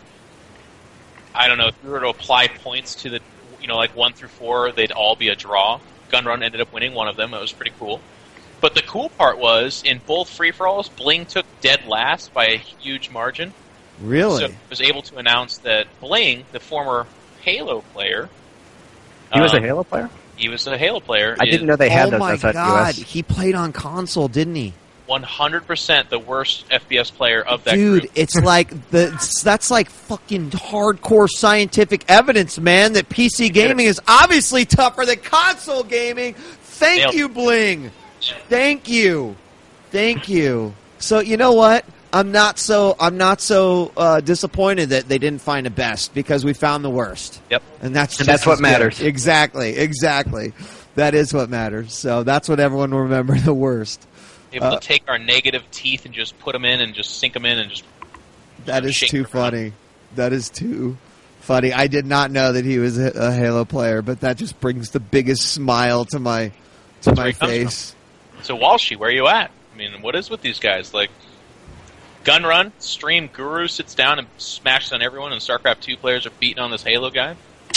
I don't know if you were to apply points to the you know like one through four, they'd all be a draw. Gunrun ended up winning one of them. It was pretty cool. But the cool part was in both free for alls, Bling took dead last by a huge margin. Really? So I was able to announce that Bling, the former Halo player, He was a um, Halo player? He was a Halo player. I didn't know they had oh those my outside god, the U S. he played on console, didn't he? one hundred percent the worst F P S player of that Dude, group. it's like the that's like fucking hardcore scientific evidence, man, that P C gaming is obviously tougher than console gaming. Thank Nailed you, Bling. Thank you. Thank you. So, you know what? I'm not so I'm not so uh, disappointed that they didn't find a best, because we found the worst. Yep. And that's And just that's what as good. matters. Exactly. Exactly. That is what matters. So, that's what everyone will remember, the worst. Able Uh, to take our negative teeth and just put them in and just sink them in and just. That is shake too them around. funny. That is too funny. I did not know that he was a, a Halo player, but that just brings the biggest smile to my to That's my where he comes face. So Walshy, where are you at? I mean, what is with these guys? Like, Gunrun stream Guru sits down and smashes on everyone, and StarCraft two players are beating on this Halo guy.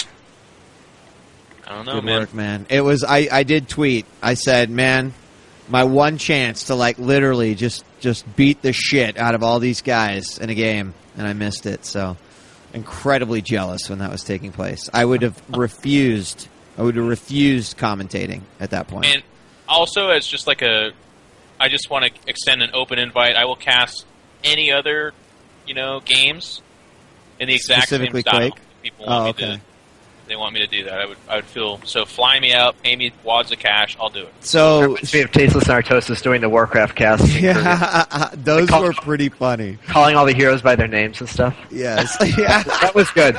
I don't know, Good man. work, man. It was. I, I did tweet. I said, man, my one chance to like literally just just beat the shit out of all these guys in a game, and I missed it. So incredibly jealous when that was taking place. I would have refused. I would have refused commentating at that point. And also, as just like a, I just want to extend an open invite. I will cast any other, you know, games in the exact same Specifically style. Quake? If people want Oh, me okay. to, if they want me to do that. I would, I would feel so. Fly me out, pay me wads of cash. I'll do it. So Reminds me of Tasteless Narcosis doing the Warcraft cast. yeah, those Call- were pretty funny. Calling all the heroes by their names and stuff. Yes. Yeah. That was good.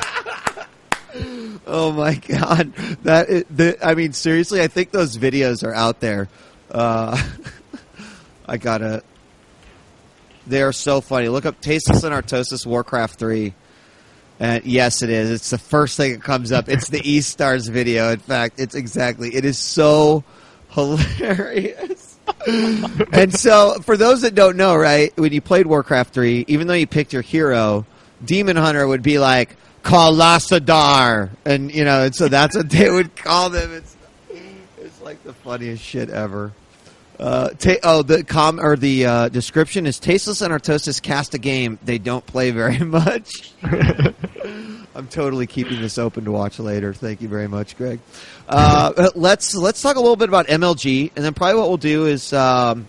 Oh my god. That is, the, I mean, seriously, I think those videos are out there. Uh, I gotta. They are so funny. Look up Tasteless and Artosis Warcraft three. And yes, it is. It's the first thing that comes up. It's the E Stars video. In fact, it's exactly. It is so hilarious. And so, for those that don't know, right, when you played Warcraft three, even though you picked your hero, Demon Hunter would be like, Kalasadar, and you know, and so that's what they would call them. It's it's like the funniest shit ever. Uh, ta- oh, the com or the uh, description is Tasteless and Artosis cast a game they don't play very much. I'm totally keeping this open to watch later. Thank you very much, Greg. Uh, let's let's talk a little bit about M L G, and then probably what we'll do is, um,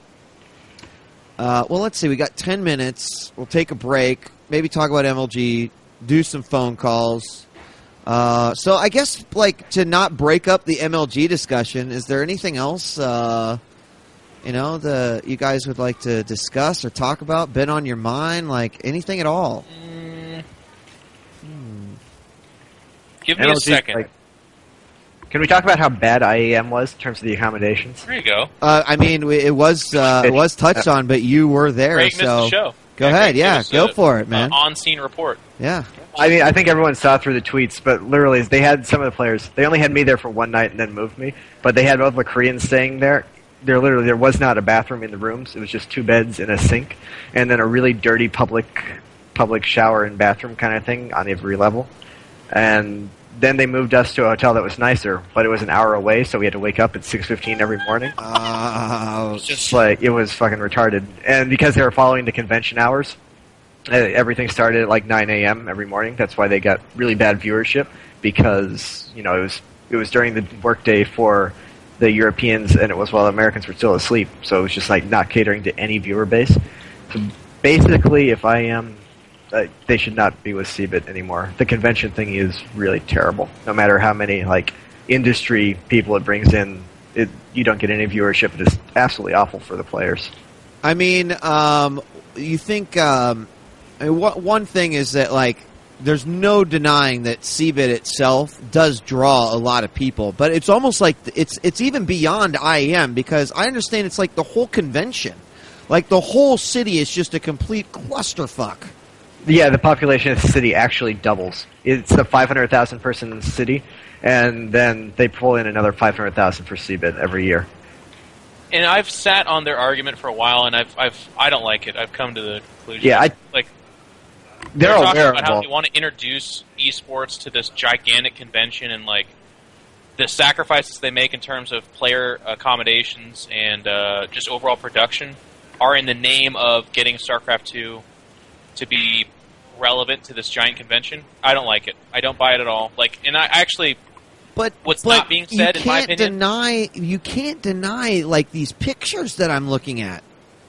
uh, well, let's see. We got ten minutes. We'll take a break. Maybe talk about M L G. Do some phone calls. Uh, so I guess, like, to not break up the M L G discussion, is there anything else, uh, you know, the you guys would like to discuss or talk about? Been on your mind? Like, anything at all? Mm, Hmm. give me M L a G, second. like- can we talk about how bad I A M was in terms of the accommodations? there you go. Uh, I mean, we- it was uh, it was touched on, but you were there, Greg missed so the show. go Yeah, ahead. Greg Yeah, gave us go a- for it, man. a on-scene report. Yeah. I mean, I think everyone saw through the tweets, but literally, they had some of the players. They only had me there for one night and then moved me. But they had all the Koreans staying there. There literally there was not a bathroom in the rooms. It was just two beds and a sink, and then a really dirty public public shower and bathroom kind of thing on every level. And then they moved us to a hotel that was nicer, but it was an hour away, so we had to wake up at six fifteen every morning. Oh, it was just like, it was fucking retarded. And because they were following the convention hours, uh, everything started at like nine a.m. every morning. That's why they got really bad viewership, because, you know, it was it was during the workday for the Europeans, and it was while the Americans were still asleep, so it was just like not catering to any viewer base. So basically, if I am... Uh, they should not be with C B I T anymore. The convention thing is really terrible. No matter how many like industry people it brings in, it, you don't get any viewership. It is absolutely awful for the players. I mean, um, you think um, I mean, what, one thing is that like there's no denying that C B I T itself does draw a lot of people, but it's almost like it's it's even beyond I E M, because I understand it's like the whole convention, like the whole city is just a complete clusterfuck. Yeah, the population of the city actually doubles. It's a five hundred thousand person city, and then they pull in another five hundred thousand for C B I T every year. And I've sat on their argument for a while, and I've, I've, I don't like it. I've come to the conclusion. Yeah, I, like they're, they're talking aware about of how all. they want to introduce esports to this gigantic convention, and like the sacrifices they make in terms of player accommodations and uh, just overall production are in the name of getting StarCraft two to be relevant to this giant convention. I don't like it. I don't buy it at all. Like, and I actually, but what's but not being said, you in my can't opinion, deny you can't deny like these pictures that I'm looking at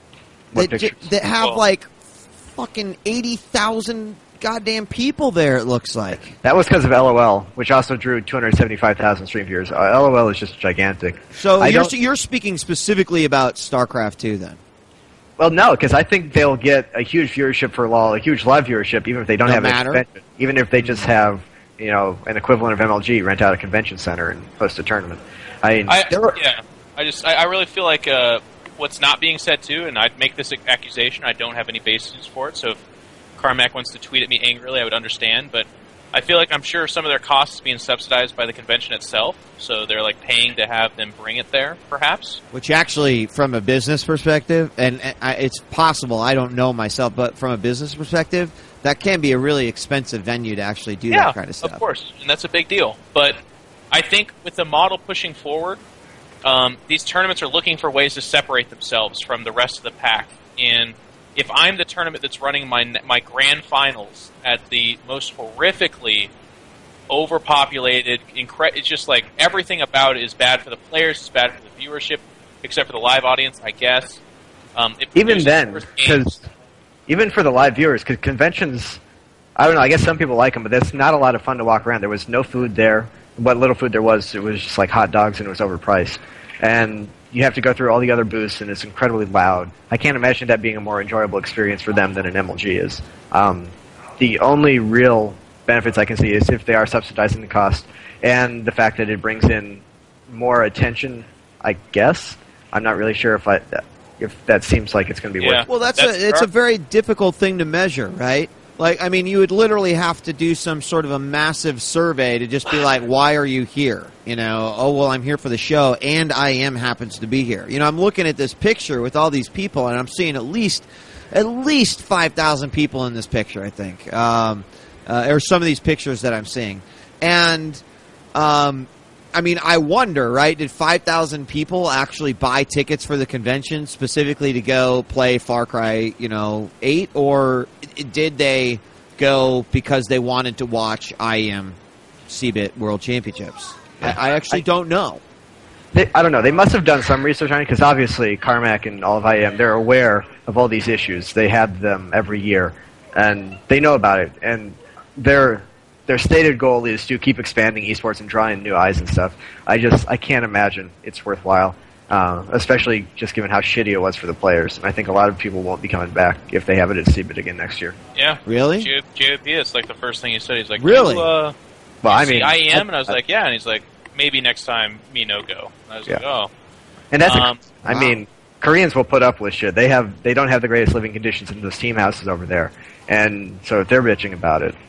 What that, j- pictures? that have Well- like fucking eighty thousand goddamn people there. It looks like. That was because of L O L, which also drew two hundred seventy-five thousand stream viewers. Uh, L O L is just gigantic. So I you're don't- you're speaking specifically about StarCraft two then. Well, no, because I think they'll get a huge viewership for LoL, a huge live viewership, even if they don't No have matter. a convention. Even if they just have, you know, an equivalent of M L G, rent out a convention center and host a tournament. I mean, I, there are- yeah, I just, I, I really feel like uh, what's not being said too, and I'd make this accusation. I don't have any basis for it, so if Carmack wants to tweet at me angrily, I would understand. But I feel like I'm sure some of their costs is being subsidized by the convention itself, so they're like paying to have them bring it there, perhaps. Which actually, from a business perspective, and and I, it's possible, I don't know myself, but from a business perspective, that can be a really expensive venue to actually do Yeah, that kind of stuff. of course, and that's a big deal. But I think with the model pushing forward, um, these tournaments are looking for ways to separate themselves from the rest of the pack. And if I'm the tournament that's running my my grand finals at the most horrifically overpopulated, incre- it's just like everything about it is bad for the players, it's bad for the viewership, except for the live audience, I guess. Um, it even produces then, worse games. because even for the live viewers, because conventions, I don't know, I guess some people like them, but that's not a lot of fun to walk around. There was no food there. What little food there was, it was just like hot dogs, and it was overpriced. And you have to go through all the other booths, and it's incredibly loud. I can't imagine that being a more enjoyable experience for them than an M L G is. Um, the only real benefits I can see is if they are subsidizing the cost, and the fact that it brings in more attention, I guess. I'm not really sure if I if that seems like it's going to be Yeah. worth it. Well, that's, That's a it's fair. a very difficult thing to measure, right? Like, I mean, you would literally have to do some sort of a massive survey to just be like, why are you here? You know, oh, well, I'm here for the show, and I am happens to be here. You know, I'm looking at this picture with all these people, and I'm seeing at least at least five thousand people in this picture, I think, um, uh, or some of these pictures that I'm seeing. And, um, I mean, I wonder, right, did five thousand people actually buy tickets for the convention specifically to go play Far Cry, you know, eight, or did they go because they wanted to watch I E M C B I T World Championships? I, I actually don't know. They, I don't know. They must have done some research on it, because obviously Carmack and all of I E M, they're aware of all these issues. They have them every year, and they know about it. And their their stated goal is to keep expanding esports and drawing new eyes and stuff. I just I can't imagine it's worthwhile, uh, especially just given how shitty it was for the players. And I think a lot of people won't be coming back if they have it at C B I T again next year. Yeah. Really? J- JP, it's like the first thing he said. He's like, Really? You, uh, Well, you I see mean, I E M? And I was like, yeah. And he's like, maybe next time, me no go. And I was like, Yeah. oh. and that's a- um, I wow. mean, Koreans will put up with shit. They have they don't have the greatest living conditions in those team houses over there, and so if they're bitching about it,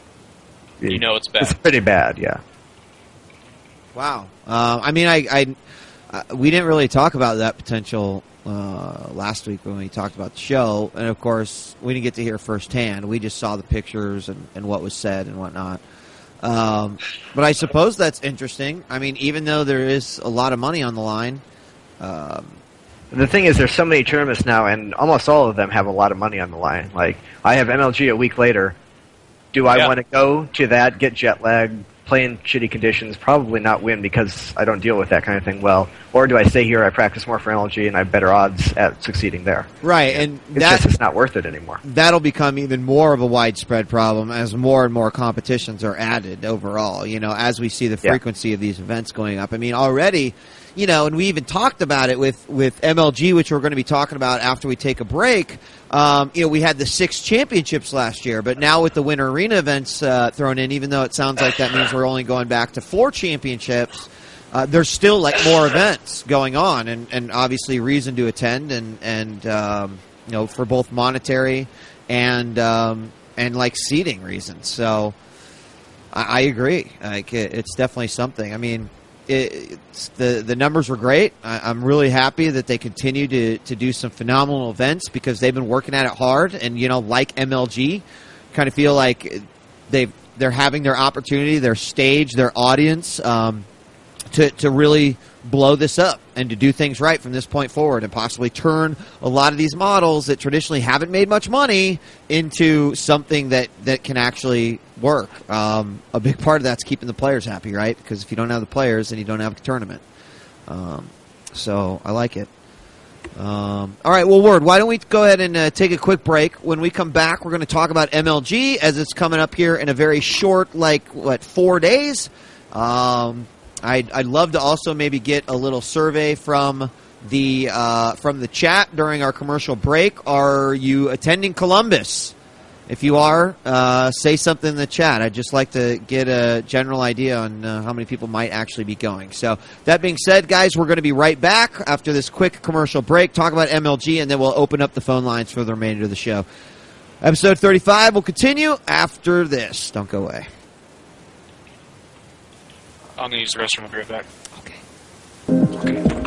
You know it's bad. It's pretty bad, yeah. Wow. Uh, I mean, I, I uh, we didn't really talk about that potential uh, last week when we talked about the show, and of course, we didn't get to hear firsthand. We just saw the pictures and, and what was said and whatnot. Um, but I suppose that's interesting. I mean, even though there is a lot of money on the line. Um, the thing is, there's so many tournaments now, and almost all of them have a lot of money on the line. Like, I have M L G a week later. Do I Yeah. want to go to that, get jet lag, play in shitty conditions, probably not win because I don't deal with that kind of thing well? Or do I stay here, I practice more for M L G, and I have better odds at succeeding there? right, and It's that, just it's not worth it anymore. that'll become even more of a widespread problem as more and more competitions are added overall, you know, as we see the Yeah. frequency of these events going up. I mean, already, you know, and we even talked about it with, with M L G, which we're going to be talking about after we take a break. Um, you know, we had the six championships last year, but now with the Winter Arena events uh, thrown in, even though it sounds like that means we're only going back to four championships, uh, there's still like more events going on, and, and obviously reason to attend, and and um, you know, for both monetary and um, and like seating reasons. So I, I agree. Like it, it's definitely something. I mean. It, it's the the numbers were great. I, I'm really happy that they continue to, to do some phenomenal events because they've been working at it hard. And you know, like M L G, kind of feel like they they're having their opportunity, their stage, their audience um, to to really blow this up and to do things right from this point forward, and possibly turn a lot of these models that traditionally haven't made much money into something that, that can actually work. Um, a big part of that's keeping the players happy, right? Because if you don't have the players, then you don't have a tournament. Um, so I like it. Um, all right, well, Ward, why don't we go ahead and uh, take a quick break? When we come back, we're going to talk about M L G as it's coming up here in a very short, like, what, four days? Um, I'd, I'd love to also maybe get a little survey from the uh, from the chat during our commercial break. Are you attending Columbus? If you are, uh, say something in the chat. I'd just like to get a general idea on uh, how many people might actually be going. So that being said, guys, we're going to be right back after this quick commercial break, talk about M L G, and then we'll open up the phone lines for the remainder of the show. Episode thirty-five will continue after this. Don't go away. I'm going to use the restroom. I'll be right back. Okay. Okay.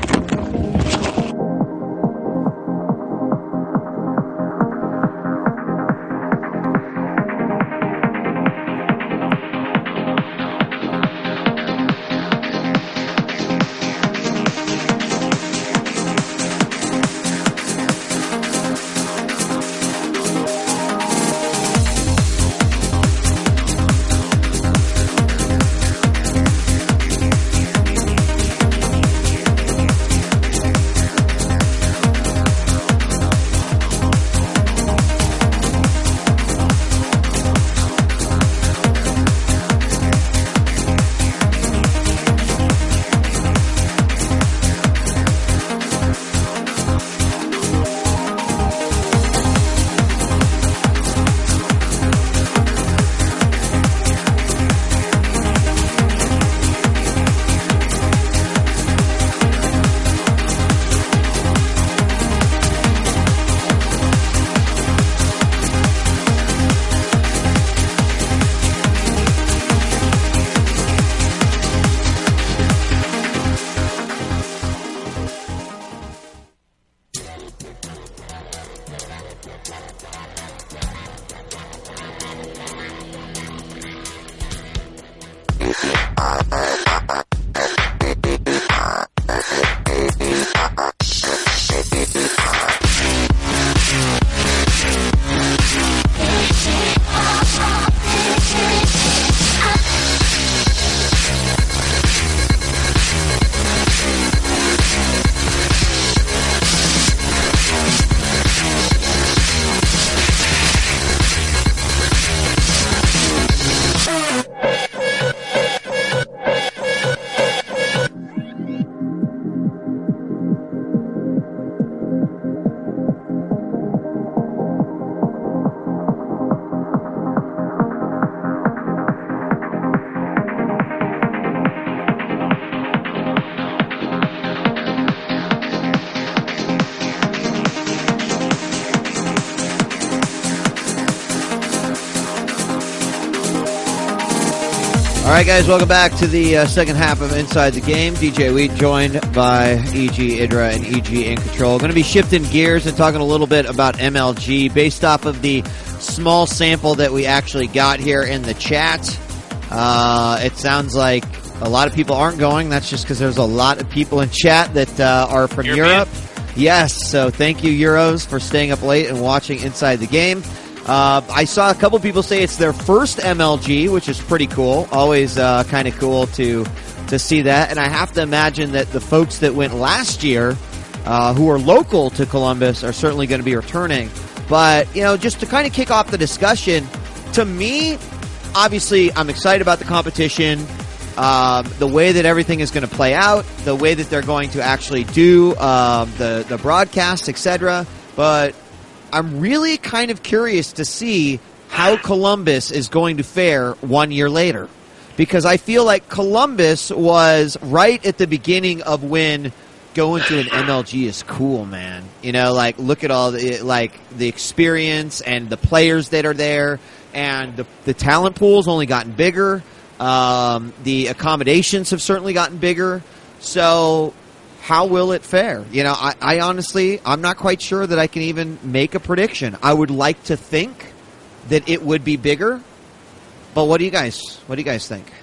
All right, guys, welcome back to the uh, second half of Inside the Game. D J Wheat joined by E G Idra and E G in control. Going to be shifting gears and talking a little bit about M L G based off of the small sample that we actually got here in the chat. Uh, it sounds like a lot of people aren't going. That's just because there's a lot of people in chat that uh, are from European. Europe. Yes, so thank you, Euros, for staying up late and watching Inside the Game. Uh, I saw a couple people say it's their first M L G, which is pretty cool. Always uh, kind of cool to to see that. And I have to imagine that the folks that went last year, uh, who are local to Columbus, are certainly going to be returning. But, you know, just to kind of kick off the discussion, to me, obviously, I'm excited about the competition, um, the way that everything is going to play out, the way that they're going to actually do um, the, the broadcast, et cetera. But I'm really kind of curious to see how Columbus is going to fare one year later. Because I feel like Columbus was right at the beginning of when going to an M L G is cool, man. You know, like, look at all the, like, the experience and the players that are there. And the, the talent pool's only gotten bigger. Um, the accommodations have certainly gotten bigger. So how will it fare? You know, I, I honestly, I'm not quite sure that I can even make a prediction. I would like to think that it would be bigger. But what do you guys, what do you guys think?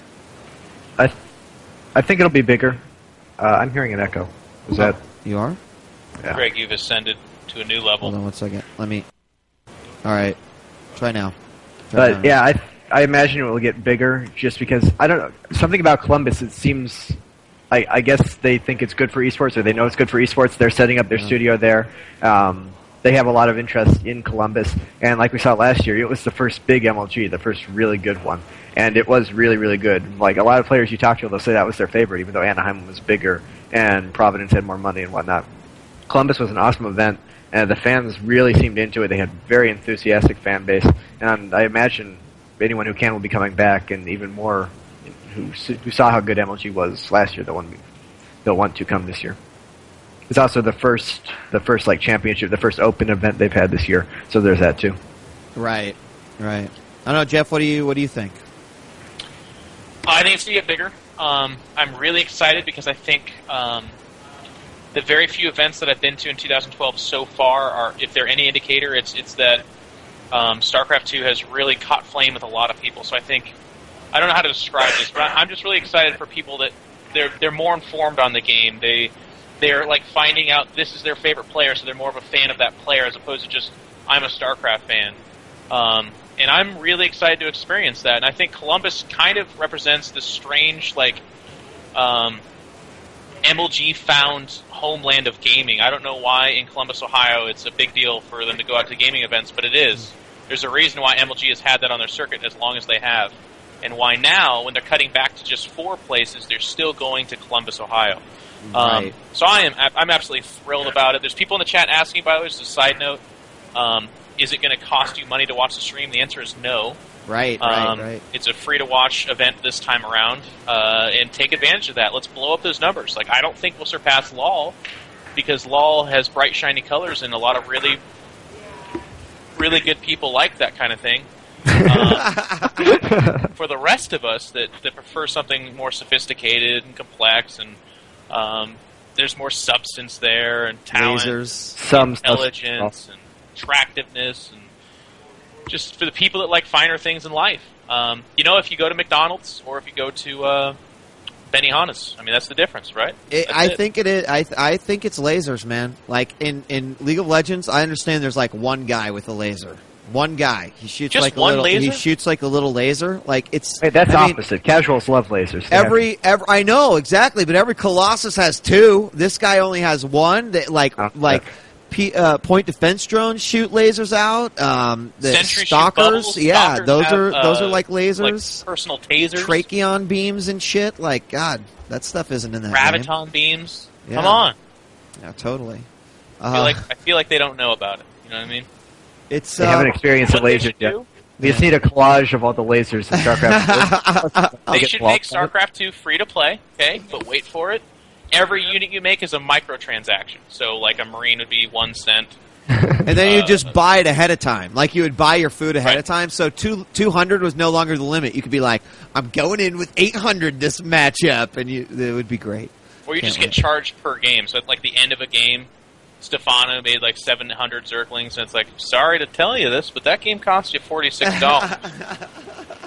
I, th- I think it'll be bigger. Uh, I'm hearing an echo. Is that you are? Yeah. Greg, you've ascended to a new level. Hold on one second. Let me. All right, try now. Try But now. yeah, I I imagine it will get bigger just because I don't know something about Columbus. It seems, I, I guess they think it's good for esports, or they know it's good for esports. They're setting up their Yeah. studio there. Um, they have a lot of interest in Columbus, and like we saw last year, it was the first big M L G, the first really good one, and it was really really good. Like a lot of players you talk to, they'll say that was their favorite, even though Anaheim was bigger and Providence had more money and whatnot. Columbus was an awesome event, and the fans really seemed into it. They had a very enthusiastic fan base, and I imagine anyone who can will be coming back, and even more who who saw how good M L G was last year, they'll want, they'll want to come this year. It's also the first the first like championship, the first open event they've had this year, so there's that too. Right, right. I don't know, Jeff. What do you what do you think? I think it's going to get bigger. Um, I'm really excited because I think um, the very few events that I've been to in two thousand twelve so far are, if they're any indicator, it's it's that um, StarCraft two has really caught flame with a lot of people. So I think, I don't know how to describe this, but I'm just really excited for people that they're they're more informed on the game. They they're like finding out this is their favorite player, so they're more of a fan of that player as opposed to just I'm a StarCraft fan. Um, And I'm really excited to experience that. And I think Columbus kind of represents this strange, like, um, M L G found homeland of gaming. I don't know why in Columbus, Ohio, it's a big deal for them to go out to gaming events, but it is. There's a reason why M L G has had that on their circuit as long as they have. And why now, when they're cutting back to just four places, they're still going to Columbus, Ohio. Um, Right. so I am, I'm absolutely thrilled about it. There's people in the chat asking, by the way, just a side note, um, is it going to cost you money to watch the stream? The answer is no. Right, Um, right, right. It's a free-to-watch event this time around, uh, and take advantage of that. Let's blow up those numbers. Like, I don't think we'll surpass LoL, because LoL has bright, shiny colors, and a lot of really, really good people like that kind of thing. Um, for the rest of us that, that prefer something more sophisticated and complex, and um, there's more substance there, and talent, Lasers. Some stuff- intelligence, and attractiveness, and just for the people that like finer things in life. Um, you know, if you go to McDonald's or if you go to uh, Benihana's, I mean, that's the difference, right? It, That's I it. think it is. I th- I think it's lasers, man. Like in, in League of Legends, I understand there's like one guy with a laser. One guy. He shoots Just like a one little. He laser? shoots like a little laser. Like it's. Hey, that's I mean, opposite. Casuals love lasers. They have- Every, every, I know exactly, but every Colossus has two. This guy only has one. That like, Oh, like, yeah. P, uh, point defense drones shoot lasers out. Um, the Sentry shoot stalkers, bubbles. yeah, Stalkers those have, are those uh, are like lasers. like personal tasers, Tracheon beams and shit. Like, God, that stuff isn't in that game. graviton beams. Yeah. Come on. Yeah, totally. I feel Uh, like I feel like they don't know about it. You know what I mean? it's They uh, haven't experienced a What they laser should yet. do, We just need a collage of all the lasers in StarCraft. they get should twelve. make StarCraft two free to play. Okay, but wait for it. Every unit you make is a microtransaction. So, like a Marine would be one cent. and then you uh, just buy it ahead of time, like you would buy your food ahead Right. of time. So two two hundred was no longer the limit. You could be like, I'm going in with eight hundred this matchup, and you it would be great. Or you Can't just get wait. charged per game. So at like the end of a game, Stefano made like seven hundred Zerglings, and it's like, sorry to tell you this, but that game cost you forty-six dollars.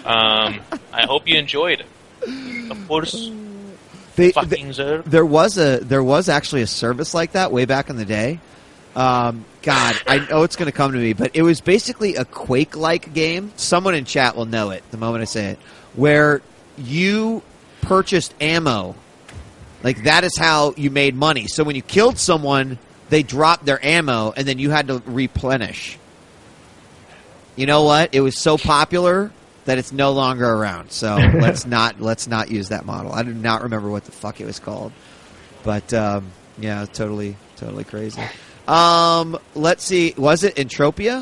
Um, I hope you enjoyed it. Of course. They, fucking they, there was a there was actually a service like that way back in the day. Um, God, I know it's going to come to me, but it was basically a Quake-like game. Someone in chat will know it the moment I say it, where you purchased ammo. Like, that is how you made money. So when you killed someone, they dropped their ammo, and then you had to replenish. You know what? It was so popular that it's no longer around. So let's not let's not use that model. I do not remember what the fuck it was called. But, um, yeah, totally, totally crazy. Um, let's see. Was it Entropia?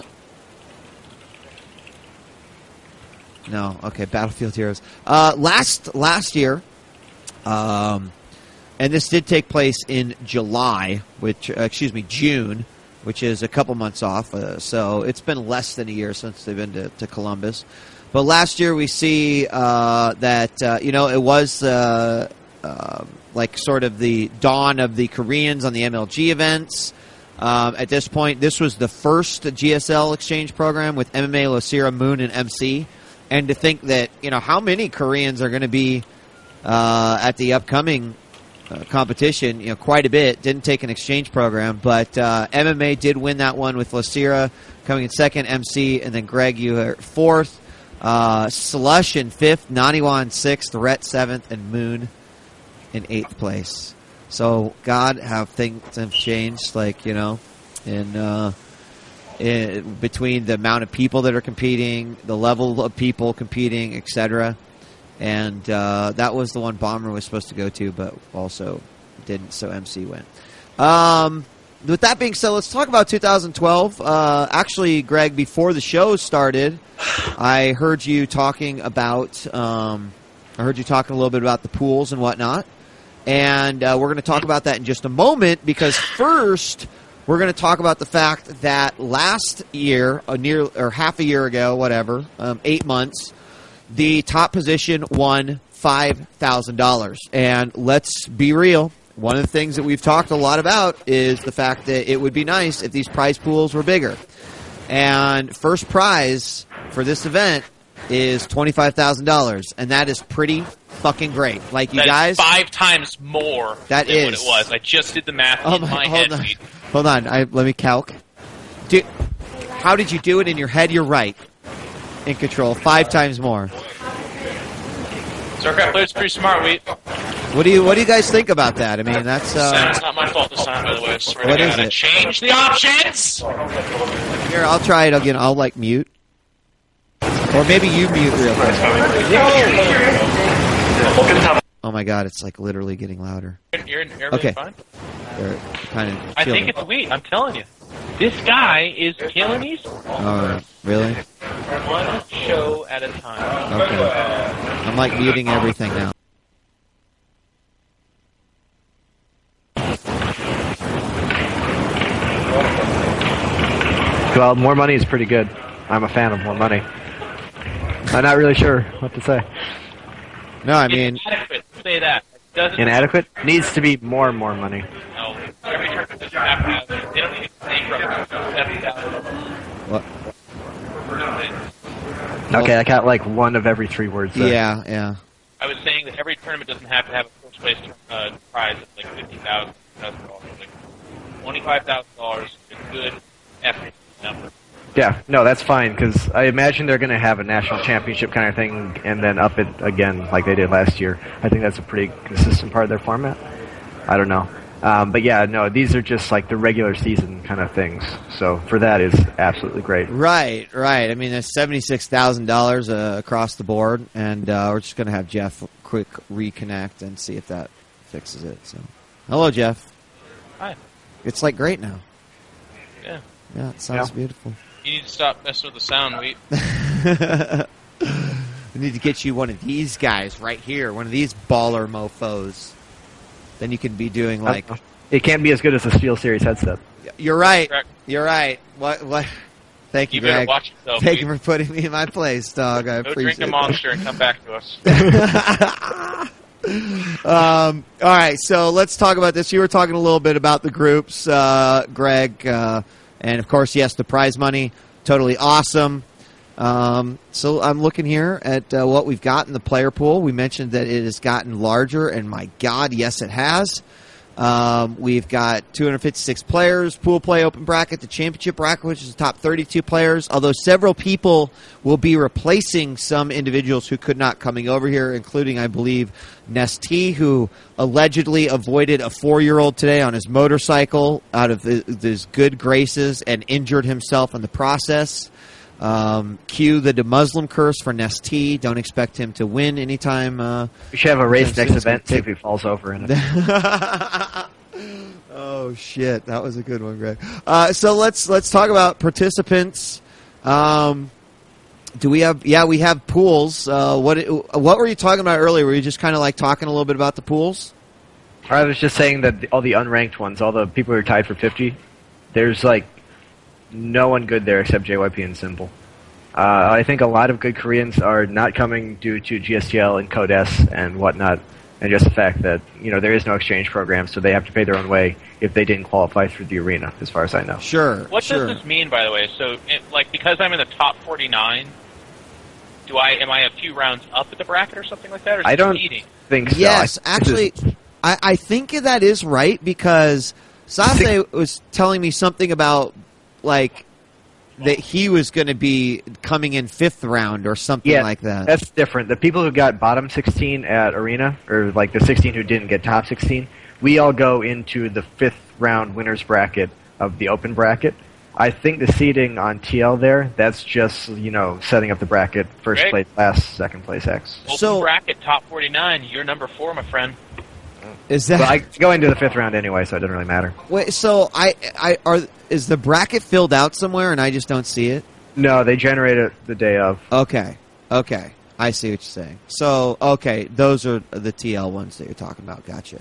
No. Okay, Battlefield Heroes. Uh, last last year, um, and this did take place in July, which uh, excuse me, June, which is a couple months off. Uh, so it's been less than a year since they've been to, to Columbus. But last year we see uh, that uh, you know it was uh, uh, like sort of the dawn of the Koreans on the M L G events. Um, at this point, this was the first G S L exchange program with M M A, Losira, Moon, and M C. And to think that, you know, how many Koreans are going to be uh, at the upcoming uh, competition, you know, quite a bit. Didn't take an exchange program, but uh, M M A did win that one with Losira coming in second, M C, and then Greg, you are fourth. Uh, Slush in fifth, Naniwa in sixth, Rhett seventh, and Moon in eighth place. So, God, how things have changed, like, you know, in, uh, in between the amount of people that are competing, the level of people competing, et cetera. And uh, that was the one Bomber was supposed to go to, but also didn't, so M C went. Um, with that being said, let's talk about two thousand twelve. Uh, actually, Greg, before the show started, I heard you talking about, um, I heard you talking a little bit about the pools and whatnot. And uh, we're going to talk about that in just a moment, because first we're going to talk about the fact that last year, a near or half a year ago, whatever, um, eight months, the top position won five thousand dollars. And let's be real, one of the things that we've talked a lot about is the fact that it would be nice if these prize pools were bigger. And first prize for this event is twenty-five thousand dollars, and that is pretty fucking great. Like, you that guys, is five times more that than is. what it was. I just did the math oh in my, my hold head. On. Hold on, I, let me calc. Do, how did you do it in your head? You're right. In control, five times more. Starcraft players pretty smart, Wheat. What do you What do you guys think about that? I mean, that's uh, Sound's not my fault this time, by the way. I swear What to is God. it? Change the options. here. I'll try it again. I'll like mute, or maybe you mute real quick. Oh my God, it's like literally getting louder. You're in, you're Okay. fine. They're kind of. I think it's Wheat. I'm telling you, this guy is killing these Oh, really? one show at a time. Okay. I'm like muting everything now. Well, more money is pretty good. I'm a fan of more money. I'm not really sure what to say. No, I mean, Inadequate. Say that. It doesn't Inadequate? Needs to be more and more money. No. Every tournament doesn't have to have. They don't need to name from what? Okay, I got like one of every three words there. Yeah, yeah. I was saying that every tournament doesn't have to have a first place uh, prize of like fifty thousand dollars. Like twenty-five thousand dollars is a good effort number. Yeah, no, that's fine, because I imagine they're going to have a national championship kind of thing and then up it again like they did last year. I think that's a pretty consistent part of their format. I don't know. Um, but yeah, no, these are just like the regular season kind of things. So for that is absolutely great. Right, right. I mean, there's seventy-six thousand dollars uh, across the board, and uh, we're just going to have Jeff quick reconnect and see if that fixes it. So, hello, Jeff. Hi. It's like great now. Yeah. Yeah, it sounds Yeah. beautiful. You need to stop messing with the sound, Wheat. We need to get you one of these guys right here, one of these baller mofos. Then you can be doing like. It can't be as good as the Steel Series headset. You're right. Correct. You're right. What? What? Thank you, You better Greg. watch yourself. Thank Wheat. you for putting me in my place, dog. I Go appreciate drink a that. Monster and come back to us. um, all right, so let's talk about this. You were talking a little bit about the groups, uh, Greg, uh, and of course, yes, the prize money, totally awesome. Um, so I'm looking here at uh, what we've got in the player pool. We mentioned that it has gotten larger, and my God, yes, it has. Um, we've got two hundred fifty-six players, pool play, open bracket, the championship bracket, which is the top thirty-two players, although several people will be replacing some individuals who could not coming over here, including, I believe, Nesty, who allegedly avoided a four-year-old today on his motorcycle out of his good graces and injured himself in the process. Um, cue the Muslim curse for Nesty. Don't expect him to win anytime. Uh, we should have a race next event, see if he falls over in it. Oh shit, that was a good one, Greg. Uh, so let's let's talk about participants. Um, do we have? Yeah, we have pools. Uh, what what were you talking about earlier? Were you just kind of like talking a little bit about the pools? I was just saying that the, all the unranked ones, all the people who are tied for fifty, there's like no one good there except J Y P and Simple. Uh, I think a lot of good Koreans are not coming due to G S T L and Code S and whatnot, and just the fact that, you know, there is no exchange program, so they have to pay their own way if they didn't qualify through the arena, as far as I know. Sure. What sure. does this mean, by the way? So, it, like, because I'm in the top forty-nine, do I am I a few rounds up at the bracket or something like that? Or is I it don't cheating? think so. Yes, I, actually, I, I think that is right, because Sase was telling me something about, like, that he was going to be coming in fifth round or something yeah, like that. That's different. The people who got bottom sixteen at Arena, or like the sixteen who didn't get top sixteen, we all go into the fifth round winners bracket of the open bracket. I think the seeding on T L there, that's just, you know, setting up the bracket, first Greg? place, last, second place, X. Open So- bracket, top forty-nine, you're number four, my friend. Is that Well, I go into the fifth round anyway, so it doesn't really matter. wait? So I, I are is the bracket filled out somewhere and I just don't see it? No, they generate it the day of. Okay, okay, I see what you're saying. So okay, those are the T L ones that you're talking about. Gotcha.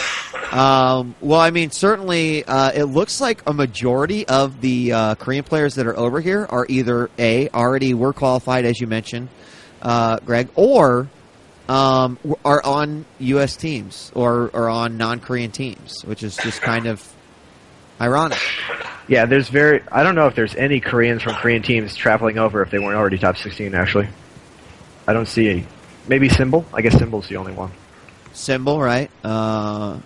Um, well, I mean, certainly, uh, it looks like a majority of the uh, Korean players that are over here are either A, already were qualified, as you mentioned, uh, Greg, or um, are on U S teams or are on non-Korean teams, which is just kind of ironic. Yeah, there's very. I don't know if there's any Koreans from Korean teams traveling over if they weren't already top sixteen. Actually, I don't see any. Maybe Symbol. I guess Symbol's the only one. Symbol, right? Uh,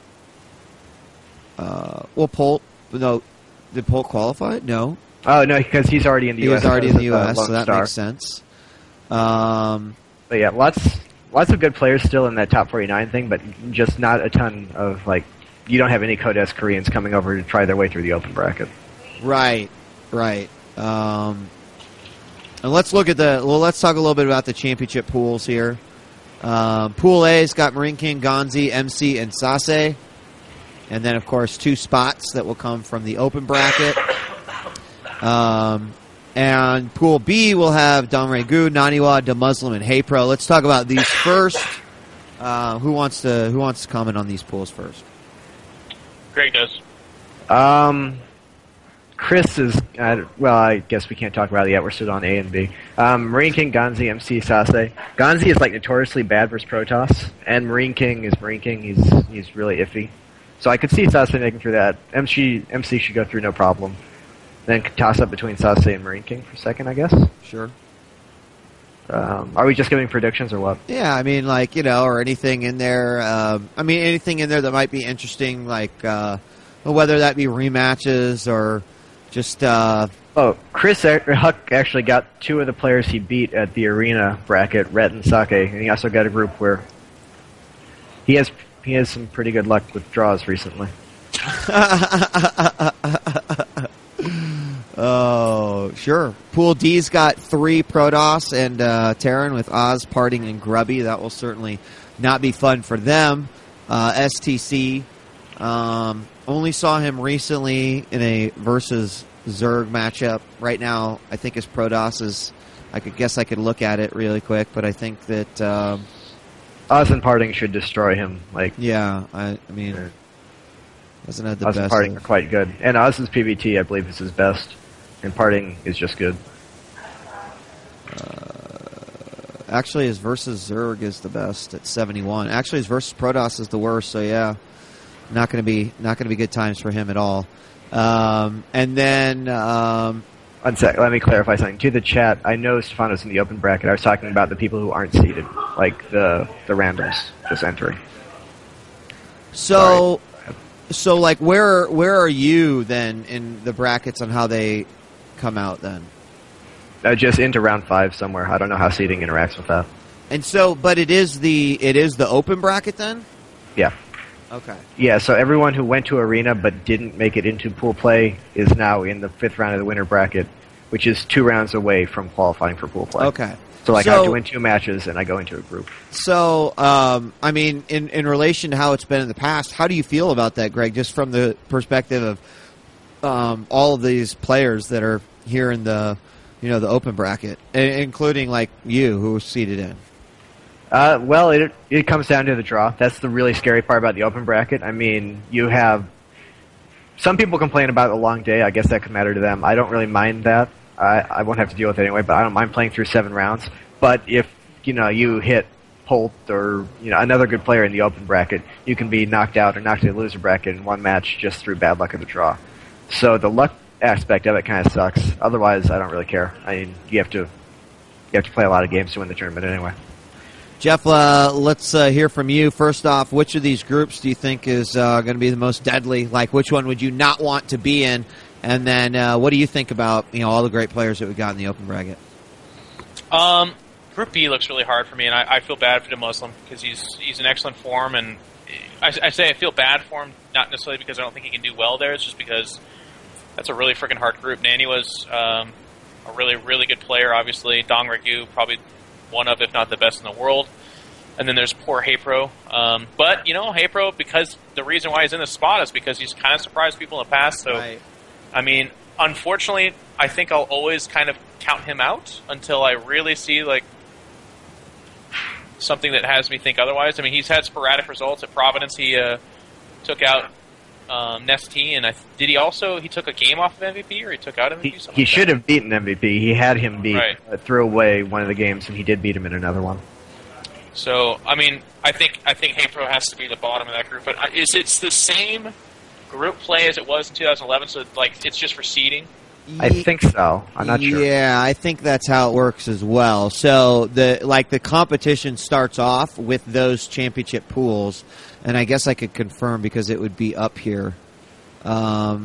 uh, well, Polt, no, did Polt qualify? No. Oh no, because he's already in the He U S. was already in the U as a S, Lone so that Star. makes sense. Um, But yeah, lots, lots of good players still in that top forty-nine thing, but just not a ton of like. You don't have any Code S Koreans coming over to try their way through the open bracket. right, right. Um, and let's look at the. Well, let's talk a little bit about the championship pools here. Um, Pool A's got Marine King, Gonzi, M C, and Sase. And then, of course, two spots that will come from the open bracket. Um, and Pool B will have Dongrae-gu, Naniwa, Da Muslim, and Hey Pro. Let's talk about these first. Uh, who wants to Who wants to comment on these pools first? Greg does. Um, Chris is, uh, well, I guess we can't talk about it yet. We're still on A and B. Um, Marine King, Gonzi, M C, Sase. Gonzi is like notoriously bad versus Protoss, and Marine King is Marine King. He's he's really iffy. So I could see Sase making through that. M C, M C should go through no problem. Then toss up between Sase and Marine King for a second, I guess. Sure. Um, are we just giving predictions or what? Yeah, I mean, like, you know, or anything in there. Um, I mean, anything in there that might be interesting, like uh, whether that be rematches or just. Uh, Oh, Chris Huck actually got two of the players he beat at the arena bracket, Rhett and Sake, and he also got a group where he has he has some pretty good luck with draws recently. Oh, sure. Pool D's got three Protoss and uh, Terran with Oz, Parting, and Grubby. That will certainly not be fun for them. Uh, S T C um, only saw him recently in a versus Zerg matchup. Right now, I think his Protoss is. I could guess I could look at it really quick, but I think that um, Oz and Parting should destroy him. Like, yeah, I, I mean, doesn't have the Oz and best. Parting of- are quite good, and Oz's P V T I believe is his best, and Parting is just good. Actually, his versus Zerg is the best at seventy-one. Actually, his versus Protoss is the worst. So yeah, not going to be not going to be good times for him at all. Um, and then um, One sec, let me clarify something. To the chat, I know Stefano's in the open bracket. I was talking about the people who aren't seeded, like the the randoms just entering. So, Sorry. so like, where where are you then in the brackets on how they come out then? Uh, just into round five somewhere. I don't know how seeding interacts with that. And so, but it is the it is the open bracket then? Yeah. Okay. Yeah, so everyone who went to Arena but didn't make it into pool play is now in the fifth round of the winter bracket, which is two rounds away from qualifying for pool play. Okay. So, like, so, I have to win two matches, and I go into a group. So, um, I mean, in, in relation to how it's been in the past, how do you feel about that, Greg, just from the perspective of um, all of these players that are here in the, you know, the open bracket, including, like, you, who was seated in? Uh, well, it it comes down to the draw. That's the really scary part about the open bracket. I mean, you have some people complain about a long day. I guess that could matter to them. I don't really mind that. I, I won't have to deal with it anyway, but I don't mind playing through seven rounds. But if, you know, you hit Holt or, you know, another good player in the open bracket, you can be knocked out or knocked to the loser bracket in one match just through bad luck of the draw. So the luck aspect of it kind of sucks. Otherwise, I don't really care. I mean, you have to you have to play a lot of games to win the tournament anyway. Jeff, uh, let's uh, hear from you. First off, which of these groups do you think is uh, going to be the most deadly? Like, which one would you not want to be in? And then, uh, what do you think about, you know, all the great players that we got in the open bracket? Um, Group B looks really hard for me, and I, I feel bad for the Muslim because he's he's in excellent form, and I, I say I feel bad for him, not necessarily because I don't think he can do well there. It's just because that's a really freaking hard group. Nani was um, a really, really good player, obviously. Dong Regu, probably one of, if not the best in the world. And then there's poor Hapro. Um, but, you know, Hapro, because the reason why he's in this spot is because he's kind of surprised people in the past. So, Right. I mean, unfortunately, I think I'll always kind of count him out until I really see, like, something that has me think otherwise. I mean, he's had sporadic results. At Providence, he uh, took out um, Nesty, and I th- did he also, he took a game off of M V P, or he took out M V P? He, Something he like should that. have beaten M V P. He had him beat. Right. Uh, threw away one of the games, and he did beat him in another one. So, I mean, I think I think Hapro has to be the bottom of that group. But is it's the same group play as it was in two thousand eleven? So, like, it's just for seeding. I think so. I'm not sure. Yeah, I think that's how it works as well. So the like the competition starts off with those championship pools, and I guess I could confirm because it would be up here. Um,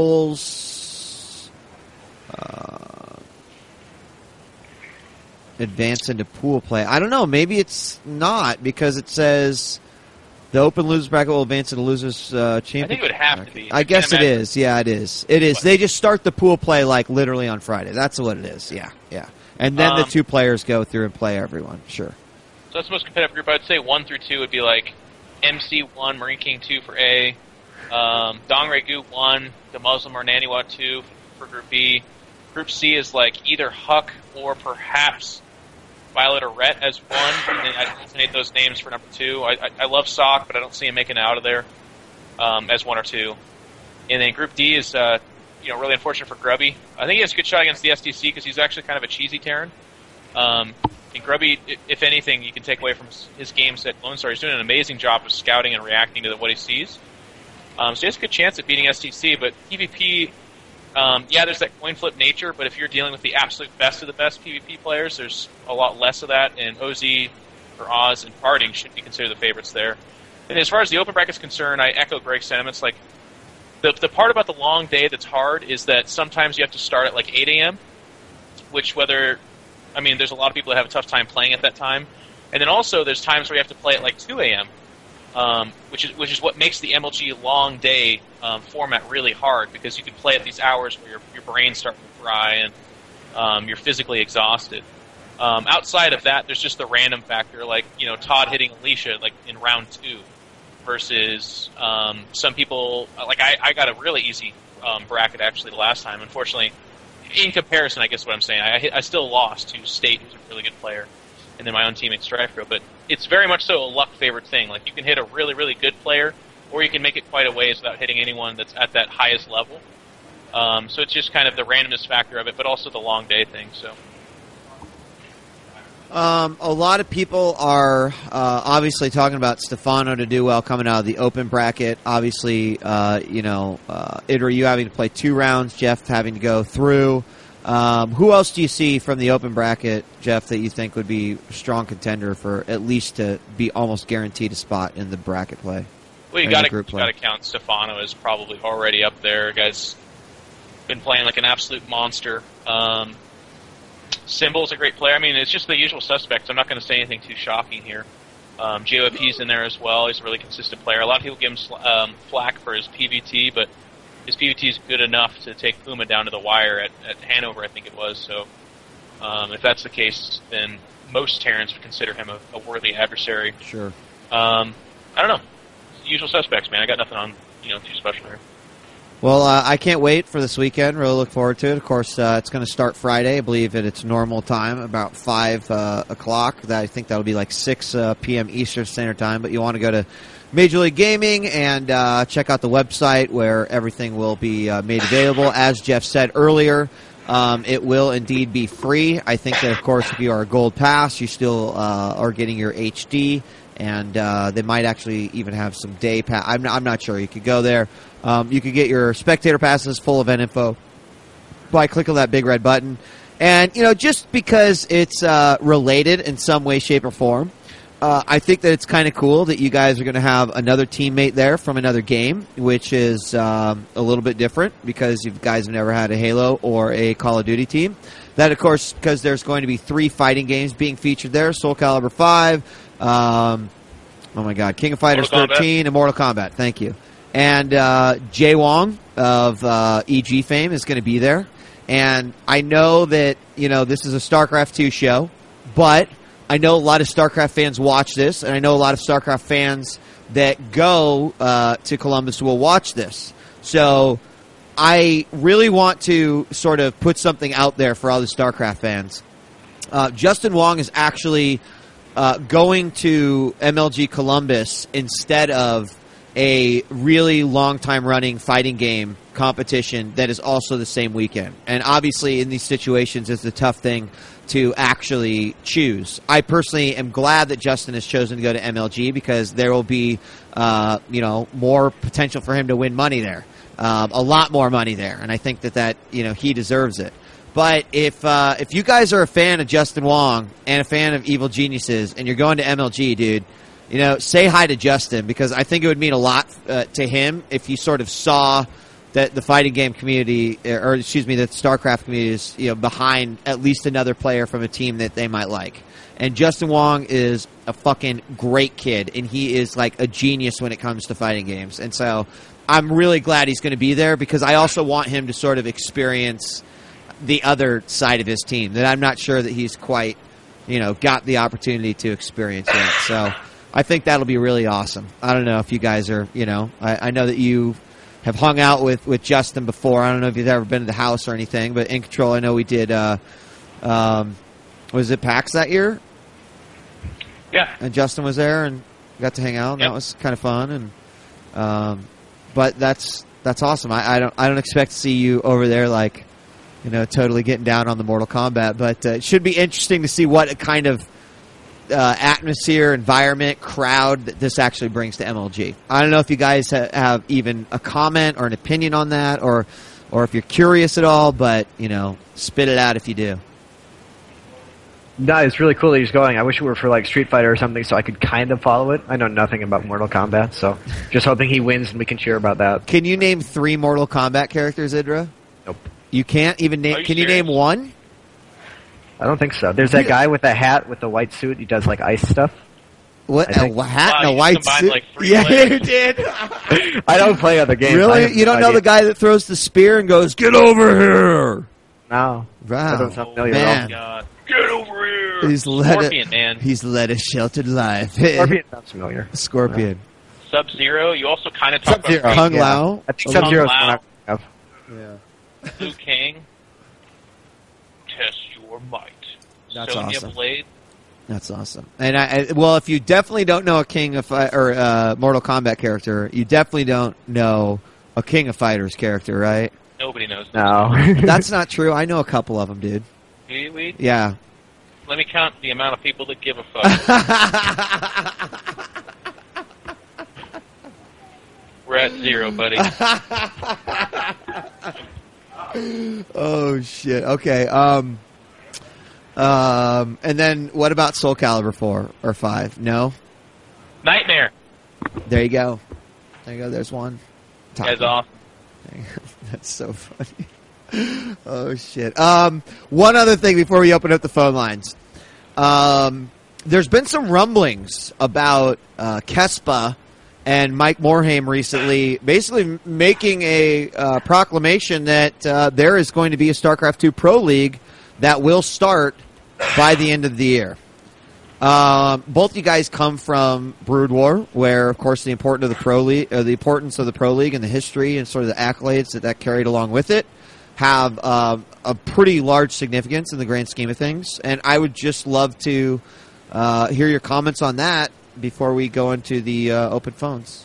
pools uh, advance into pool play. I don't know. Maybe it's not because it says the open losers bracket will advance into losers uh, championship. I think it would have to be. I, I guess it imagine. is. Yeah, it is. It is. What? They just start the pool play like literally on Friday. That's what it is. Yeah, yeah. And then Um, the two players go through and play everyone. Sure. So that's the most competitive group. I'd say one through two would be like M C one, Marine King two for A, um, Dong Regu one, the Muslim or Naniwa two for Group B. Group C is like either Huck or perhaps Violet or Rhett as one, and then I'd alternate those names for number two. I, I, I love Sock, but I don't see him making it out of there um, as one or two. And then Group D is, uh, you know, really unfortunate for Grubby. I think he has a good shot against the S D C because he's actually kind of a cheesy Terran. Um, and Grubby, if anything, you can take away from his games at Lone Star. He's doing an amazing job of scouting and reacting to what he sees. Um, so he has a good chance at beating S T C, but P V P, um, yeah, there's that coin flip nature, but if you're dealing with the absolute best of the best P V P players, there's a lot less of that, and O Z or Oz and Parting should be considered the favorites there. And as far as the open bracket's concerned, I echo Greg's sentiments. Like, the the part about the long day that's hard is that sometimes you have to start at like eight a.m., which whether, I mean, there's a lot of people that have a tough time playing at that time. And then also there's times where you have to play at like two a.m., um, which is which is what makes the M L G long day um, format really hard, because you can play at these hours where your your brain's starting to fry and um, you're physically exhausted. Um, outside of that, there's just the random factor, like, you know, Todd hitting Alicia like in round two versus um, some people. Like I, I got a really easy um, bracket actually the last time. Unfortunately, in comparison, I guess what I'm saying, I, I still lost to State, who's a really good player, and then my own teammate Strifro. But it's very much so a luck favored thing. Like, you can hit a really, really good player, or you can make it quite a ways without hitting anyone that's at that highest level. Um, so it's just kind of the randomness factor of it, but also the long day thing. So. Um, a lot of people are uh, obviously talking about Stefano to do well coming out of the open bracket. Obviously, uh, you know, uh, Idra, you having to play two rounds, Jeff having to go through. Um, who else do you see from the open bracket, Jeff, that you think would be a strong contender for at least to be almost guaranteed a spot in the bracket play? Well, you Or got the to group play? got to count Stefano as probably already up there. Guy's been playing like an absolute monster. Um, Symbol's a great player. I mean, it's just the usual suspects. I'm not going to say anything too shocking here. Um, J O P's in there as well. He's a really consistent player. A lot of people give him sl- um, flack for his P V T, but his P V T is good enough to take Puma down to the wire at, at Hanover, I think it was. So um, if that's the case, then most Terrans would consider him a, a worthy adversary. Sure. Um, I don't know. Usual suspects, man. I got nothing on, you know, too special here. Well, uh, I can't wait for this weekend. Really look forward to it. Of course, uh, it's going to start Friday, I believe, at its normal time, about five uh, o'clock. That, I think that'll be like six uh, p.m. Eastern Standard Time. But you want to go to Major League Gaming and uh, check out the website where everything will be uh, made available. As Jeff said earlier, um, it will indeed be free. I think that, of course, if you are a Gold Pass, you still uh, are getting your H D. And uh, they might actually even have some day pass. I'm not, I'm not sure. You could go there. Um, you could get your spectator passes, full event info, by clicking that big red button. And, you know, just because it's uh, related in some way, shape, or form, uh, I think that it's kind of cool that you guys are going to have another teammate there from another game, which is um, a little bit different because you guys have never had a Halo or a Call of Duty team. That, of course, because there's going to be three fighting games being featured there, Soul Calibur five, um, oh my God, King of Fighters Mortal thirteen, and Mortal Kombat. Thank you. And uh, Jay Wong of uh, E G fame is going to be there. And I know that, you know, this is a StarCraft two show, but I know a lot of StarCraft fans watch this, and I know a lot of StarCraft fans that go uh, to Columbus will watch this. So I really want to sort of put something out there for all the StarCraft fans. Uh, Justin Wong is actually uh, going to M L G Columbus instead of a really long-time running fighting game competition that is also the same weekend. And obviously in these situations it's a tough thing to actually choose. I personally am glad that Justin has chosen to go to M L G because there will be uh, you know, more potential for him to win money there. Um, a lot more money there. And I think that, that you know, he deserves it. But if uh, if you guys are a fan of Justin Wong and a fan of Evil Geniuses and you're going to M L G, dude, you know, say hi to Justin because I think it would mean a lot uh, to him if you sort of saw that the fighting game community, or excuse me, that the StarCraft community is, you know, behind at least another player from a team that they might like. And Justin Wong is a fucking great kid, and he is like a genius when it comes to fighting games. And so I'm really glad he's going to be there because I also want him to sort of experience the other side of his team that I'm not sure that he's quite, you know, got the opportunity to experience yet. So I think that'll be really awesome. I don't know if you guys are, you know, I, I know that you have hung out with, with Justin before. I don't know if you've ever been to the house or anything, but in Control, I know we did, uh, um, was it PAX that year? Yeah. And Justin was there and got to hang out, and yep. that was kind of fun. And um, but that's that's awesome. I, I don't I don't expect to see you over there like, you know, totally getting down on the Mortal Kombat, but uh, it should be interesting to see what kind of uh, atmosphere, environment, crowd that this actually brings to M L G. I don't know if you guys ha- have even a comment or an opinion on that, or or if you're curious at all, but, you know, spit it out if you do. No, it's really cool that he's going. I wish it were for like Street Fighter or something so I could kind of follow it. I know nothing about Mortal Kombat, so just hoping he wins and we can cheer about that. Can you name three Mortal Kombat characters, Idra? Nope. You can't even name. Are you Can you serious? name one? I don't think so. There's that guy with the hat with the white suit. He does like ice stuff. What? I A think- wha- hat Wow, and a you white combined, suit? like, three yeah, players. you did. I don't play other games. I Really? have You don't no know the idea. guy that throws the spear and goes, "Get over here"? No. Wow. That doesn't sound familiar Man. at all. God. Get over here! He's led Scorpion, a, man. He's led a sheltered life. Scorpion sounds familiar. Scorpion. Sub-Zero. You also kind of talk Sub-Zero. about Kung Yeah. Lao. I think Kung Sub-Zero is Lao. one I have. Yeah. Liu Kang. Test your might. That's Sonya awesome. Blade. That's awesome. And I, I well, if you definitely don't know a King of Fi- or uh, Mortal Kombat character, you definitely don't know a King of Fighters character, right? Nobody knows. this. No. That's not true. I know a couple of them, dude. Really? Yeah. Let me count the amount of people that give a fuck. We're at zero, buddy. Oh shit. Okay. Um. Um. And then what about Soul Calibur four or five? No. Nightmare. There you go. There you go. There's one. That's awesome. That's so funny. Oh shit. Um. One other thing before we open up the phone lines. Um. There's been some rumblings about uh, Kespa and Mike Morhaime recently basically making a uh, proclamation that uh, there is going to be a StarCraft two Pro League that will start by the end of the year. Um, both you guys come from Brood War, where, of course, the importance of the Pro League, uh, the importance of the Pro League and the history and sort of the accolades that that carried along with it have uh, a pretty large significance in the grand scheme of things. And I would just love to uh, hear your comments on that before we go into the uh, open phones.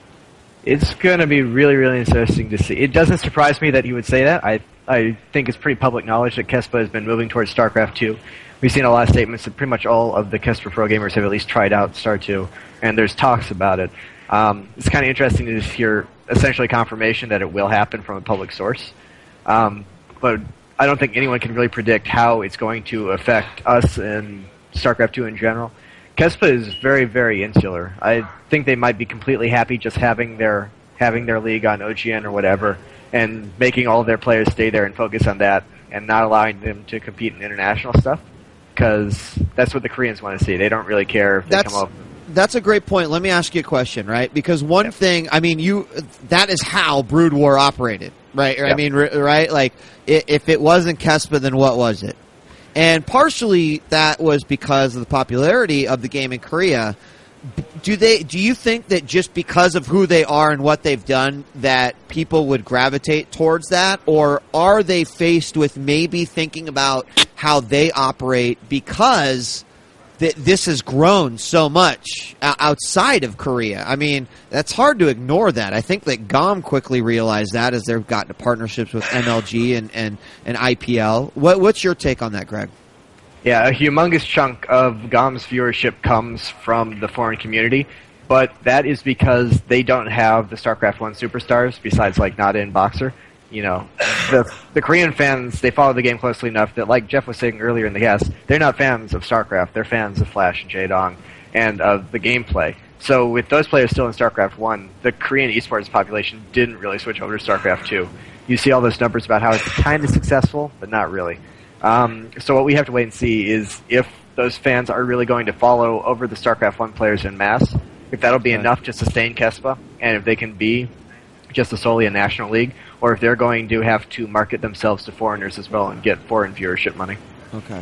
It's going to be really, really interesting to see. It doesn't surprise me that he would say that. I I think it's pretty public knowledge that Kespa has been moving towards StarCraft two. We've seen a lot of statements that pretty much all of the Kespa Pro gamers have at least tried out Star two, and there's talks about it. Um, it's kind of interesting to just hear essentially confirmation that it will happen from a public source. Um, but I don't think anyone can really predict how it's going to affect us and StarCraft two in general. Kespa is very, very insular. I think they might be completely happy just having their having their league on O G N or whatever, and making all of their players stay there and focus on that, and not allowing them to compete in international stuff, because that's what the Koreans want to see. They don't really care if they That's- come up. That's a great point. Let me ask you a question, right? Because one Yep. thing, I mean, you that is how Brood War operated, right? I Yep. mean, r- right? Like, i- if it wasn't Kespa, then what was it? And partially that was because of the popularity of the game in Korea. B- Do they? Do you think that just because of who they are and what they've done, that people would gravitate towards that, or are they faced with maybe thinking about how they operate because that this has grown so much o- outside of Korea? I mean, that's hard to ignore that. I think that G O M quickly realized that as they've gotten partnerships with M L G and, and, and I P L. What, what's your take on that, Greg? Yeah, a humongous chunk of G O M's viewership comes from the foreign community, but that is because they don't have the StarCraft one superstars, besides, like, Nada and Boxer. You know, the the Korean fans, they follow the game closely enough that, like Jeff was saying earlier in the cast, they're not fans of StarCraft. They're fans of Flash and Jaedong and of the gameplay. So with those players still in StarCraft one, the Korean esports population didn't really switch over to StarCraft two. You see all those numbers about how it's kind of successful, but not really. Um, so what we have to wait and see is if those fans are really going to follow over the StarCraft one players in mass, if that'll be Right. enough to sustain Kespa, and if they can be just a solely a national league, or if they're going to have to market themselves to foreigners as well and get foreign viewership money. Okay.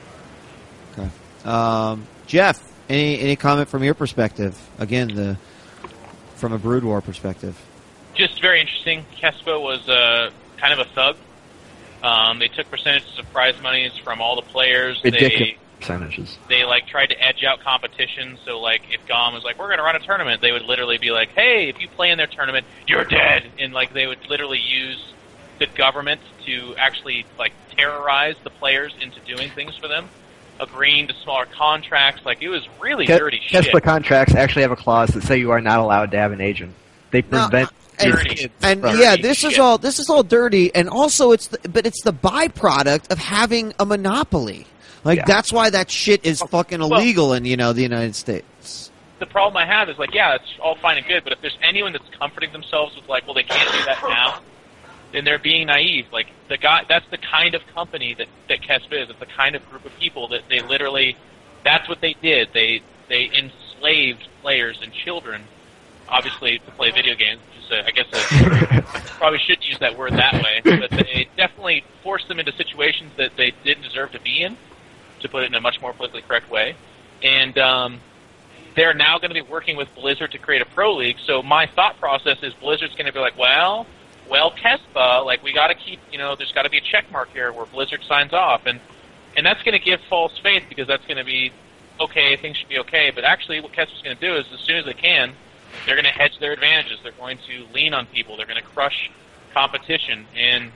Okay. Um, Jeff, any any comment from your perspective? Again, the from a Brood War perspective. Just very interesting. Kespa was uh, kind of a thug. Um, they took percentages of prize monies from all the players. Ridiculous They percentages. they like tried to edge out competition. So like if G O M was like, we're going to run a tournament, they would literally be like, hey, if you play in their tournament, you're dead. And like they would literally use the government to actually like terrorize the players into doing things for them, agreeing to smaller contracts. Like it was really Ke- dirty shit. Kespa contracts actually have a clause that say you are not allowed to have an agent. They No, prevent and, Dirty. kids and from- yeah, this is shit. all this is all dirty, and also it's the, but it's the byproduct of having a monopoly. Like Yeah. that's why that shit is fucking Well- illegal in you know the United States. The problem I have is like, yeah, it's all fine and good, but if there's anyone that's comforting themselves with like, well, they can't do that now, then they're being naive. Like the guy, that's the kind of company that that Kespa is. It's the kind of group of people that they literally, that's what they did. They they enslaved players and children, obviously to play video games. Which is a, I guess a, probably shouldn't use that word that way, but they definitely forced them into situations that they didn't deserve to be in, to put it in a much more politically correct way, and. um They're now going to be working with Blizzard to create a pro league. So my thought process is Blizzard's going to be like, well, well, Kespa, like we got to keep, you know, there's got to be a check mark here where Blizzard signs off, and and that's going to give false faith because that's going to be okay, things should be okay. But actually, what Kespa's going to do is, as soon as they can, they're going to hedge their advantages. They're going to lean on people. They're going to crush competition. And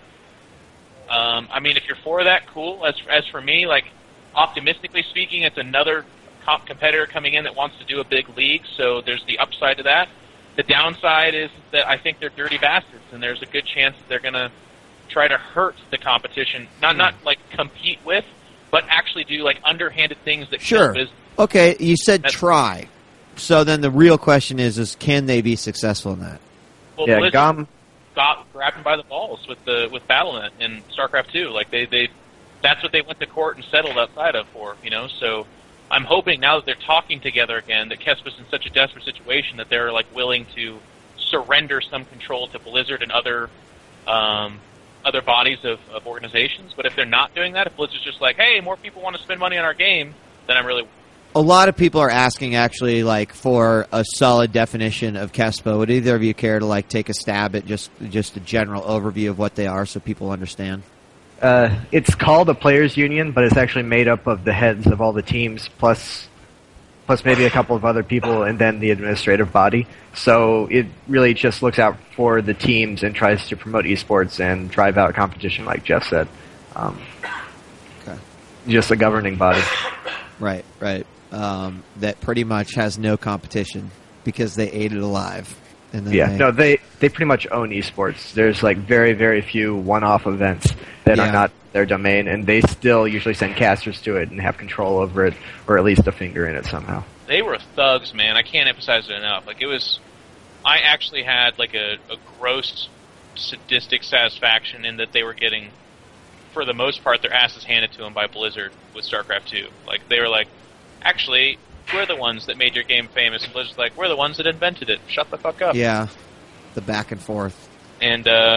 um, I mean, if you're for that, cool. As as for me, like optimistically speaking, it's another comp competitor coming in that wants to do a big league, so there's the upside to that. The downside is that I think they're dirty bastards, and there's a good chance that they're going to try to hurt the competition, not not like compete with, but actually do like underhanded things that Sure. kill business. Okay, you said That's- try. So then the real question is, is can they be successful in that? Well, Yeah, Blizzard Gom. got grabbed him by the balls with the with Battle dot net in StarCraft two. Like they, they that's what they went to court and settled outside of for, you know. So I'm hoping now that they're talking together again, that Kespa's in such a desperate situation that they're like willing to surrender some control to Blizzard and other um, other bodies of, of organizations. But if they're not doing that, if Blizzard's just like, hey, more people want to spend money on our game, then I'm really A lot of people are asking, actually, like for a solid definition of Kespa. Would either of you care to like take a stab at just just a general overview of what they are, so people understand? Uh, it's called a players' union, but it's actually made up of the heads of all the teams, plus plus maybe a couple of other people, and then the administrative body. So it really just looks out for the teams and tries to promote esports and drive out competition, like Jeff said. Um, Okay. Just a governing body. Right, right. Um, that pretty much has no competition because they ate it alive. And then Yeah, they, no, they they pretty much own esports. There's like very very few one-off events that Yeah. are not their domain, and they still usually send casters to it and have control over it, or at least a finger in it somehow. they were thugs, man. I can't emphasize it enough. Like it was, I actually had like a, a gross sadistic satisfaction in that they were getting, for the most part, their asses handed to them by Blizzard with StarCraft two. Like they were like, actually, we're the ones that made your game famous, and Blizzard's like, we're the ones that invented it. Shut the fuck up. Yeah, the back and forth. And uh,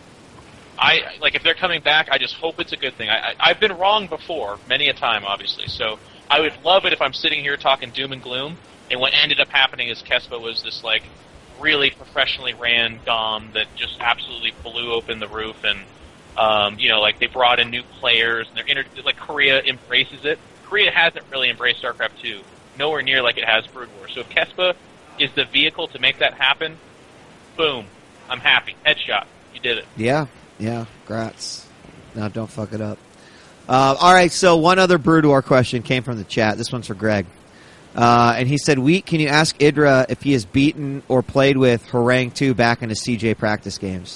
I like if they're coming back, I just hope it's a good thing. I, I, I've been wrong before, many a time, obviously. So I would love it if I'm sitting here talking doom and gloom, and what ended up happening is Kespa was this like really professionally ran G O M that just absolutely blew open the roof, and um, you know, like they brought in new players, and they're inter- like Korea embraces it. Korea hasn't really embraced StarCraft two, nowhere near like it has Brood War. So if Kespa is the vehicle to make that happen, boom, I'm happy. Headshot, you did it. Yeah, yeah, grats. No, don't fuck it up. Uh, all right, so one other Brood War question came from the chat. This one's for Greg. Uh, and he said, Wheat, can you ask Idra if he has beaten or played with Harangue two back into C J practice games?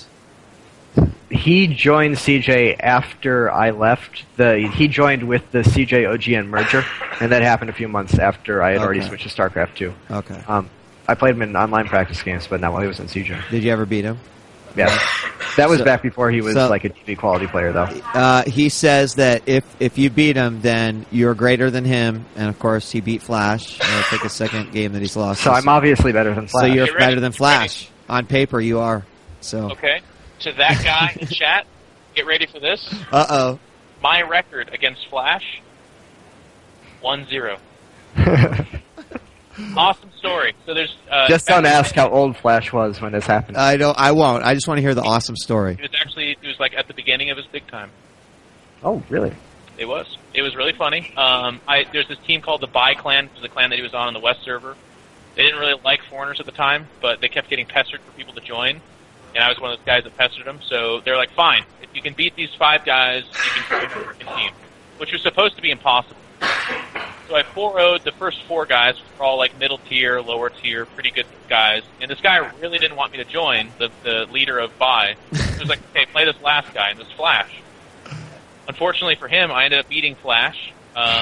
He joined C J after I left. The he joined with the C J O G N merger, and that happened a few months after I had already Okay. switched to StarCraft two. Okay. Um, I played him in online practice games, but not while he was in C J. Did you ever beat him? Yeah, that was So- back before he was so- like a T V quality player, though. Uh, he says that if, if you beat him, then you're greater than him. And, of course, he beat Flash. I think a second game that he's lost. So I'm obviously better than So Flash. you're Get ready. better than Flash. On paper, you are. So. Okay? To that guy in chat, get ready for this. Uh-oh. My record against Flash, one zero. Awesome story. So there's... Uh, Just don't ask how old Flash was when this happened. I don't. I won't. I just want to hear the awesome story. It was actually, it was like at the beginning of his big time. Oh, really? It was. It was really funny. Um, I, there's this team called the Bai Clan, which is the clan that he was on on the West server. They didn't really like foreigners at the time, but they kept getting pestered for people to join. And I was one of those guys that pestered them. So they're like, fine, if you can beat these five guys, you can join the freaking team. Which was supposed to be impossible. So I four oh'd the first four guys, which were all like middle tier, lower tier, pretty good guys. And this guy really didn't want me to join, the, the leader of Bai. He was like, okay, play this last guy, and this Flash. Unfortunately for him, I ended up beating Flash. Um,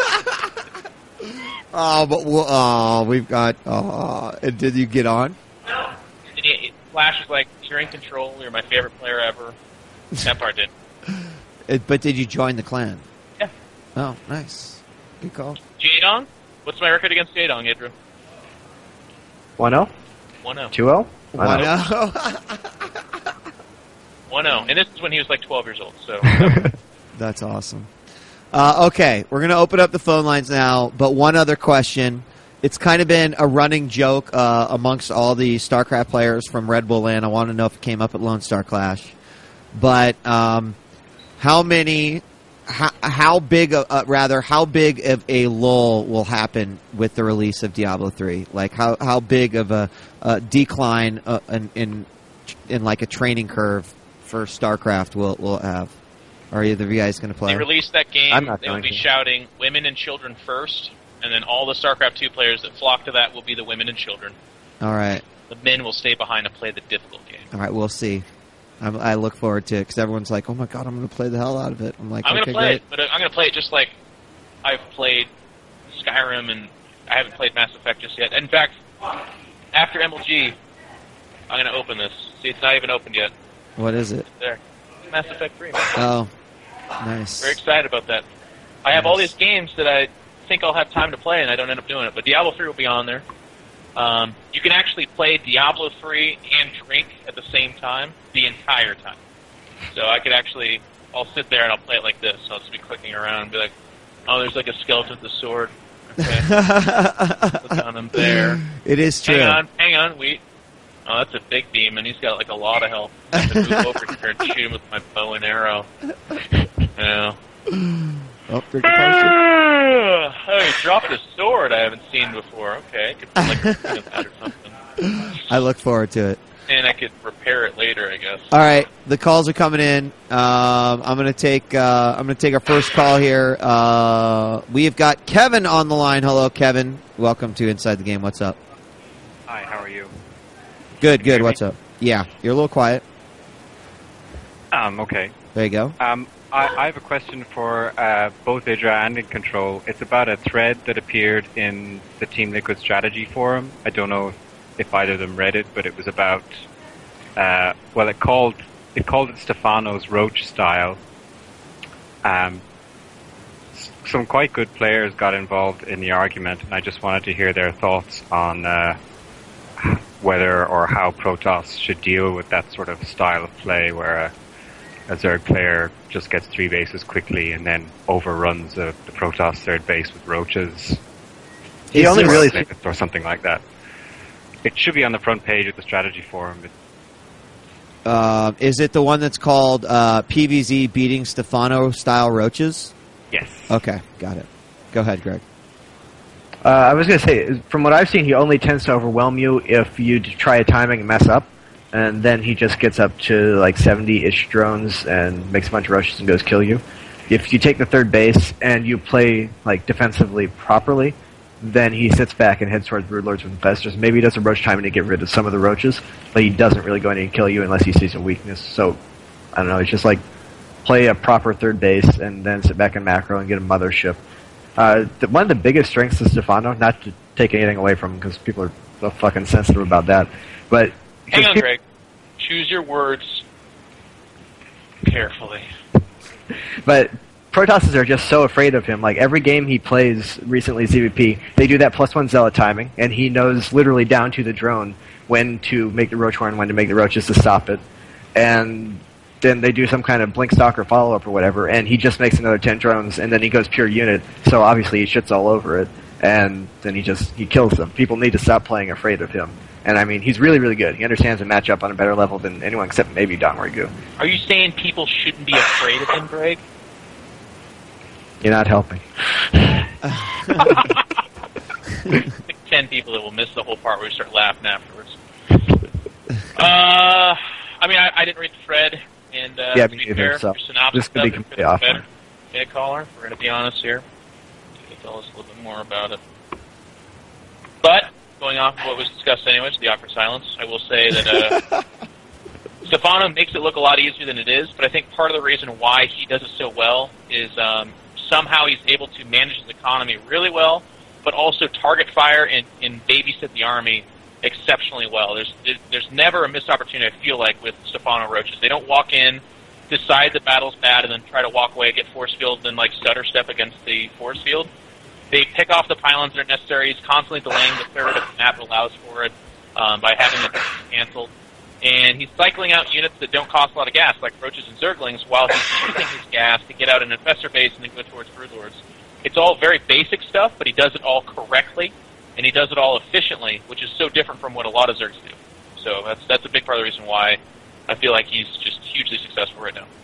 Oh, but we'll, oh, we've got. Oh, and did you get on? and he, Flash was like, you're in control, you're my favorite player ever. That part didn't. It, but did you join the clan? Yeah. Oh, nice. Good call. Jadong? What's my record against Jadong, Idra? one oh? one oh. two oh? Why no? one oh. And this is when he was like twelve years old, so... That's awesome. Uh, okay, we're going to open up the phone lines now, but one other question. It's kind of been a running joke uh, amongst all the StarCraft players from Red Bull Land. I want to know if it came up at Lone Star Clash. But um, how many, how, how big, a, uh, rather, how big of a lull will happen with the release of Diablo three? Like, how, how big of a, a decline uh, in, in, in, like, a training curve for StarCraft will will it have? Are either of you guys going to play? They released that game, I'm not they will going be to. shouting women and children first, and then all the StarCraft two players that flock to that will be the women and children. All right. The men will stay behind to play the difficult game. All right, we'll see. I'm, I look forward to it because everyone's like, "Oh my god, I'm going to play the hell out of it." I'm like, I'm okay, going to play great. it, but I'm going to play it just like I've played Skyrim, and I haven't played Mass Effect just yet. In fact, after M L G, I'm going to open this. See, it's not even opened yet. What is it? There. Mass Effect three. Oh, nice. Very excited about that. I have Nice. all these games that I think I'll have time to play, and I don't end up doing it. But Diablo three will be on there. Um, you can actually play Diablo three and drink at the same time the entire time. So I could actually, I'll sit there and I'll play it like this. I'll just be clicking around and be like, oh, there's like a skeleton with a sword. Okay. Look down him there. It is true. Hang on, hang on, wait. Oh, that's a big demon. He's got like a lot of health. I have to move over here and shoot him with my bow and arrow. Yeah. Oh, drink a potion. Oh, he dropped a sword I haven't seen before. Okay, I could put like a thing of that or something. I look forward to it. And I could repair it later, I guess. All right, the calls are coming in. Um, I'm gonna take. Uh, I'm gonna take our first call here. Uh, we've got Kevin on the line. Hello, Kevin. Welcome to Inside the Game. What's up? Hi, how are you? Good, Can you good. hear What's me? up? Yeah, you're a little quiet. Um, okay. There you go. Um, I, I have a question for uh, both Idra and In Control. It's about a thread that appeared in the Team Liquid strategy forum. I don't know if either of them read it, but it was about, uh, well, it called it called it Stefano's Roach style. Um, s- some quite good players got involved in the argument, and I just wanted to hear their thoughts on uh, whether or how Protoss should deal with that sort of style of play where a, a Zerg player just gets three bases quickly and then overruns a, the Protoss third base with roaches. He Is only this- really Or something like that. It should be on the front page of the strategy forum. It, Uh, is it the one that's called uh, P V Z beating Stefano style roaches? yes. Okay, got it. Go ahead, Greg. Uh, I was going to say, from what I've seen, he only tends to overwhelm you if you d- try a timing and mess up, and then he just gets up to like seventy-ish drones and makes a bunch of rushes and goes kill you. If you take the third base and you play like defensively properly, then he sits back and heads towards Broodlords with Infestors. Maybe he does a roach timing to get rid of some of the roaches, but he doesn't really go in and kill you unless he sees a weakness. So, I don't know, it's just like play a proper third base and then sit back in macro and get a mothership. Uh, the, one of the biggest strengths of Stefano, not to take anything away from him because people are so fucking sensitive about that, but... Hang on, people- Greg. Choose your words carefully. But Protosses are just so afraid of him. Like, every game he plays recently, Z V P, they do that plus one zealot timing, and he knows literally down to the drone when to make the roach horn, when to make the roaches to stop it. And then they do some kind of blink stalker follow-up or whatever, and he just makes another ten drones, and then he goes pure unit, so obviously he shits all over it, and then he just, he kills them. People need to stop playing afraid of him. And I mean, he's really, really good. He understands the matchup on a better level than anyone except maybe Don Rigu. Are you saying people shouldn't be afraid of him, Greg? You're not helping. Like ten people that will miss the whole part where we start laughing afterwards. Uh, I mean, I, I didn't read the thread, and uh, Yeah, to me be neither, fair, so your synopsis this could be stuff is completely better. offline. Okay, caller, we're going to be honest here. You can tell us a little bit more about it. But, going off of what was discussed anyways, the awkward silence, I will say that uh, Stefano makes it look a lot easier than it is, but I think part of the reason why he does it so well is um, somehow he's able to manage his economy really well, but also target fire and, and babysit the army exceptionally well. There's there's never a missed opportunity, I feel like, with Stefano Roaches. They don't walk in, decide the battle's bad, and then try to walk away, get force field, and like stutter step against the force field. They pick off the pylons that are necessary. He's constantly delaying the third if the map allows for it um, by having it canceled. And he's cycling out units that don't cost a lot of gas, like Roaches and Zerglings, while he's using his gas to get out an Infestor base and then go towards Broodlords. It's all very basic stuff, but he does it all correctly, and he does it all efficiently, which is so different from what a lot of Zergs do. So that's that's a big part of the reason why I feel like he's just hugely successful right now.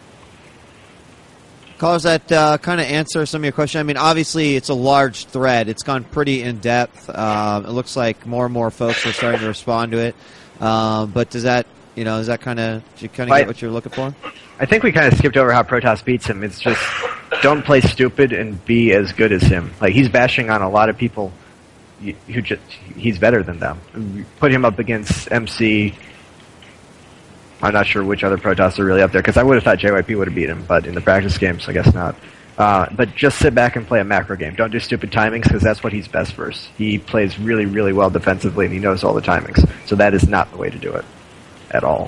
Callers, that uh, kind of answer some of your question. I mean, obviously, it's a large thread. It's gone pretty in depth. Um, it looks like more and more folks are starting to respond to it. Um, but does that, you know, does that kind of, do you kind of get what you're looking for? I think we kind of skipped over how Protoss beats him. It's just don't play stupid and be as good as him. Like, he's bashing on a lot of people who just he's better than them. Put him up against M C, I'm not sure which other Protoss are really up there, because I would have thought J Y P would have beat him, but in the practice games, I guess not. Uh, but just sit back and play a macro game. Don't do stupid timings, because that's what he's best versus. He plays really, really well defensively, and he knows all the timings. So that is not the way to do it at all.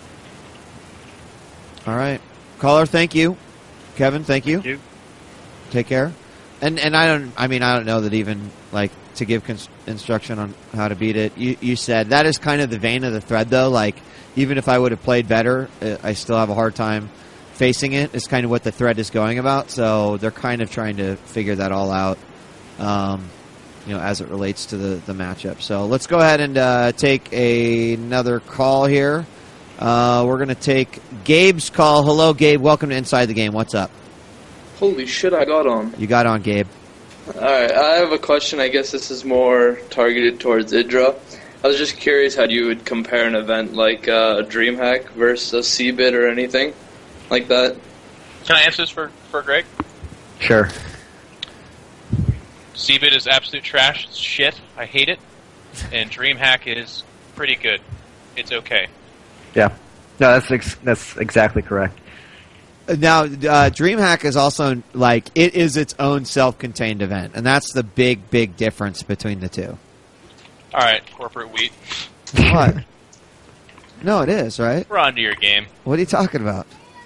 All right. Caller, thank you. Kevin, thank you. Thank you. Take care. And and I don't. I mean, I don't know that even like to give cons- instruction on how to beat it. You you said that is kind of the vein of the thread, though. Like even if I would have played better, I still have a hard time facing it. Is kind of what the thread is going about. So they're kind of trying to figure that all out, um, you know, as it relates to the the matchup. So let's go ahead and uh, take a, another call here. Uh, we're going to take Gabe's call. Hello, Gabe. Welcome to Inside the Game. What's up? Holy shit, I got on. You got on, Gabe. Alright, I have a question. I guess this is more targeted towards Idra. I was just curious how you would compare an event like uh, DreamHack versus a C-Bit or anything like that. Can I answer this for, for Greg? Sure. C-Bit is absolute trash. It's shit. I hate it. And DreamHack is pretty good. It's okay. Yeah. No, that's ex- that's exactly correct. Now, uh, DreamHack is also, like, it is its own self-contained event, and that's the big, big difference between the two. All right, corporate wheat. What? No, it is, right? We're on to your game. What are you talking about?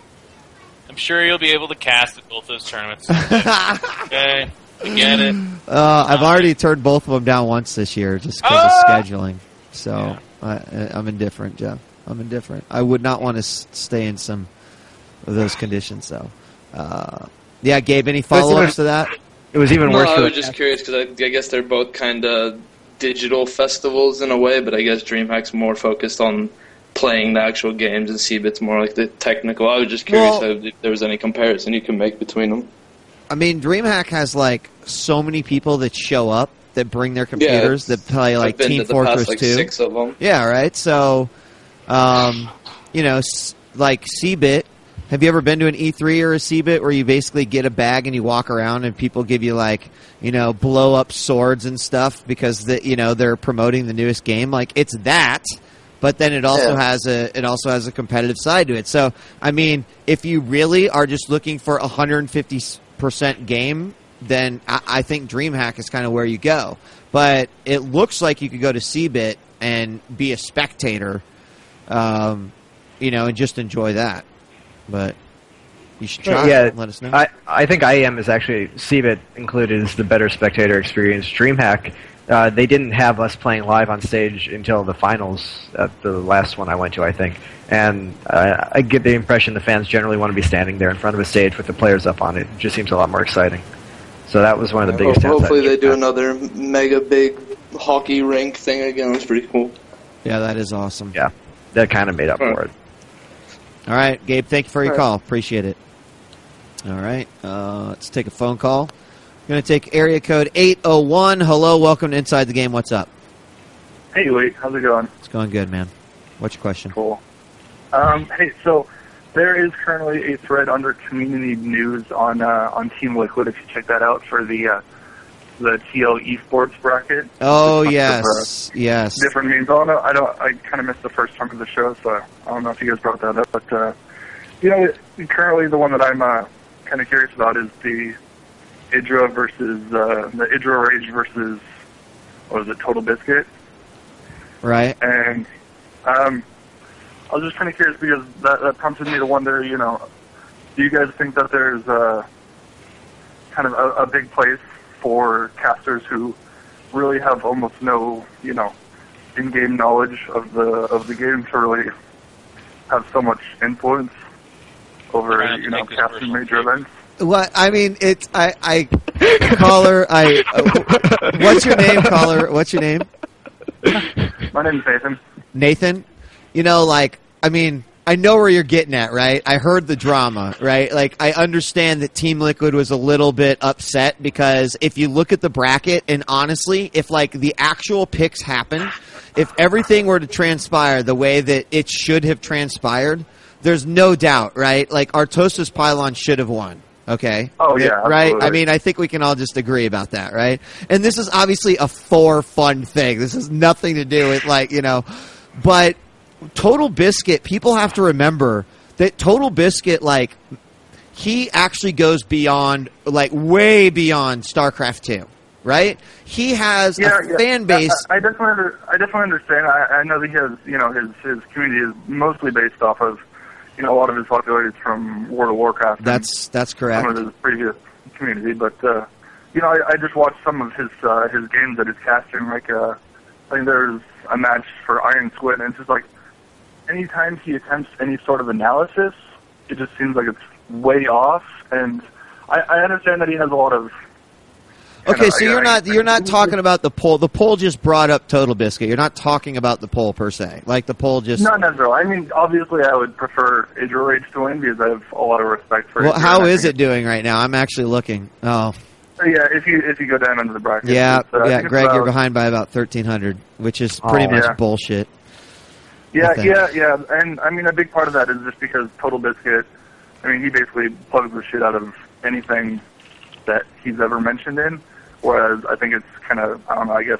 I'm sure you'll be able to cast at both those tournaments. Okay, I get it. Uh, I've already turned both of them down once this year just because Ah! of scheduling. So Yeah. I, I'm indifferent, Jeff. I'm indifferent. I would not want to s- stay in some of those conditions, though. Uh, yeah, Gabe, any follow-ups to that? It was even No, worse. I for was the- just curious because I, I guess they're both kind of digital festivals in a way, but I guess DreamHack's more focused on playing the actual games and C-Bit's more like the technical. I was just curious Well- if there was any comparison you can make between them. I mean, DreamHack has, like, so many people that show up that bring their computers Yeah, that play, like, I've been Team to the Fortress past, like, two. six of them. Yeah, right? So, um, you know, s- like C-Bit. Have you ever been to an E three or a C-Bit where you basically get a bag and you walk around and people give you, like, you know, blow up swords and stuff because, the, you know, they're promoting the newest game? Like, it's that, but then it also Yeah. has a it also has a competitive side to it. So, I mean, if you really are just looking for a one hundred fifty percent game, then I, I think DreamHack is kind of where you go. But it looks like you could go to C-Bit and be a spectator, um, you know, and just enjoy that. But you should try yeah, it and let us know. I, I think I A M is actually, C-Bit included, is the better spectator experience. DreamHack, uh, they didn't have us playing live on stage until the finals at the last one I went to, I think. And uh, I get the impression the fans generally want to be standing there in front of a stage with the players up on it. It just seems a lot more exciting. So that was one of the biggest Ho- Hopefully downsides. they do another mega big hockey rink thing again. It's pretty cool. Yeah, that is awesome. Yeah, that kind of made up Huh. for it. All right, Gabe, thank you for your All right. call. Appreciate it. All right, uh, let's take a phone call. Going to take area code eight oh one. Hello, welcome to Inside the Game. What's up? Hey, Lee. How's it going? It's going good, man. What's your question? Cool. Um, hey, so there is currently a thread under community news on uh, on Team Liquid. If you check that out for the uh, the T L esports bracket. Oh, There's a bunch yes, of, uh, yes. different memes. I don't know. I don't. I kind of missed the first time of the show, so I don't know if you guys brought that up. But uh, you know, currently the one that I'm uh, kind of curious about is the Idra versus uh, the Idra Rage versus what was it, Total Biscuit. Right. And um, I was just kind of curious because that, that prompted me to wonder, you know, do you guys think that there's a, kind of a, a big place for casters who really have almost no, you know, in-game knowledge of the of the game to really have so much influence over, Trying to you know, make this casting personal. major events? What I mean, it's I, I caller. I uh, what's your name, caller? What's your name? My name's Nathan. Nathan. You know, like I mean, I know where you're getting at, right? I heard the drama, right? Like I understand that Team Liquid was a little bit upset because if you look at the bracket, and honestly, if like the actual picks happened, if everything were to transpire the way that it should have transpired, there's no doubt, right? Like Artosis Pylon should have won. Okay. Oh, yeah, Right. absolutely. I mean, I think we can all just agree about that, right? And this is obviously a for fun thing. This has nothing to do with like, you know, but Total Biscuit, people have to remember that Total Biscuit, like, he actually goes beyond, like, way beyond StarCraft two, right? He has Yeah, a yeah. fan base. I, I definitely, under, I definitely understand. I, I know that he has, you know, his his community is mostly based off of, you know, a lot of his popularity is from World of Warcraft. and That's that's correct. Some of his previous community, but uh, you know, I, I just watched some of his uh, his games that he's casting. Like, uh, I think there's a match for Iron Squid, and it's just like, anytime he attempts any sort of analysis, it just seems like it's way off. And I, I understand that he has a lot of. Okay, kinda, so you're I- not you're not talking about the poll. The poll just brought up Total Biscuit. You're not talking about the poll per se. Like the poll just. Not necessarily. I mean, obviously, I would prefer Idra Rage to win because I have a lot of respect for. Well, Idra, how and I is think it doing right now? I'm actually looking. Oh, it's- Yeah, if you if you go down under the bracket. yeah, it's, uh, I yeah. think it's Greg, you're about- behind by about thirteen hundred, which is pretty Oh, much yeah. bullshit. Yeah, Okay. yeah, yeah, and I mean a big part of that is just because Total Biscuit, I mean he basically plugs the shit out of anything that he's ever mentioned in, whereas I think it's kind of, I don't know, I guess,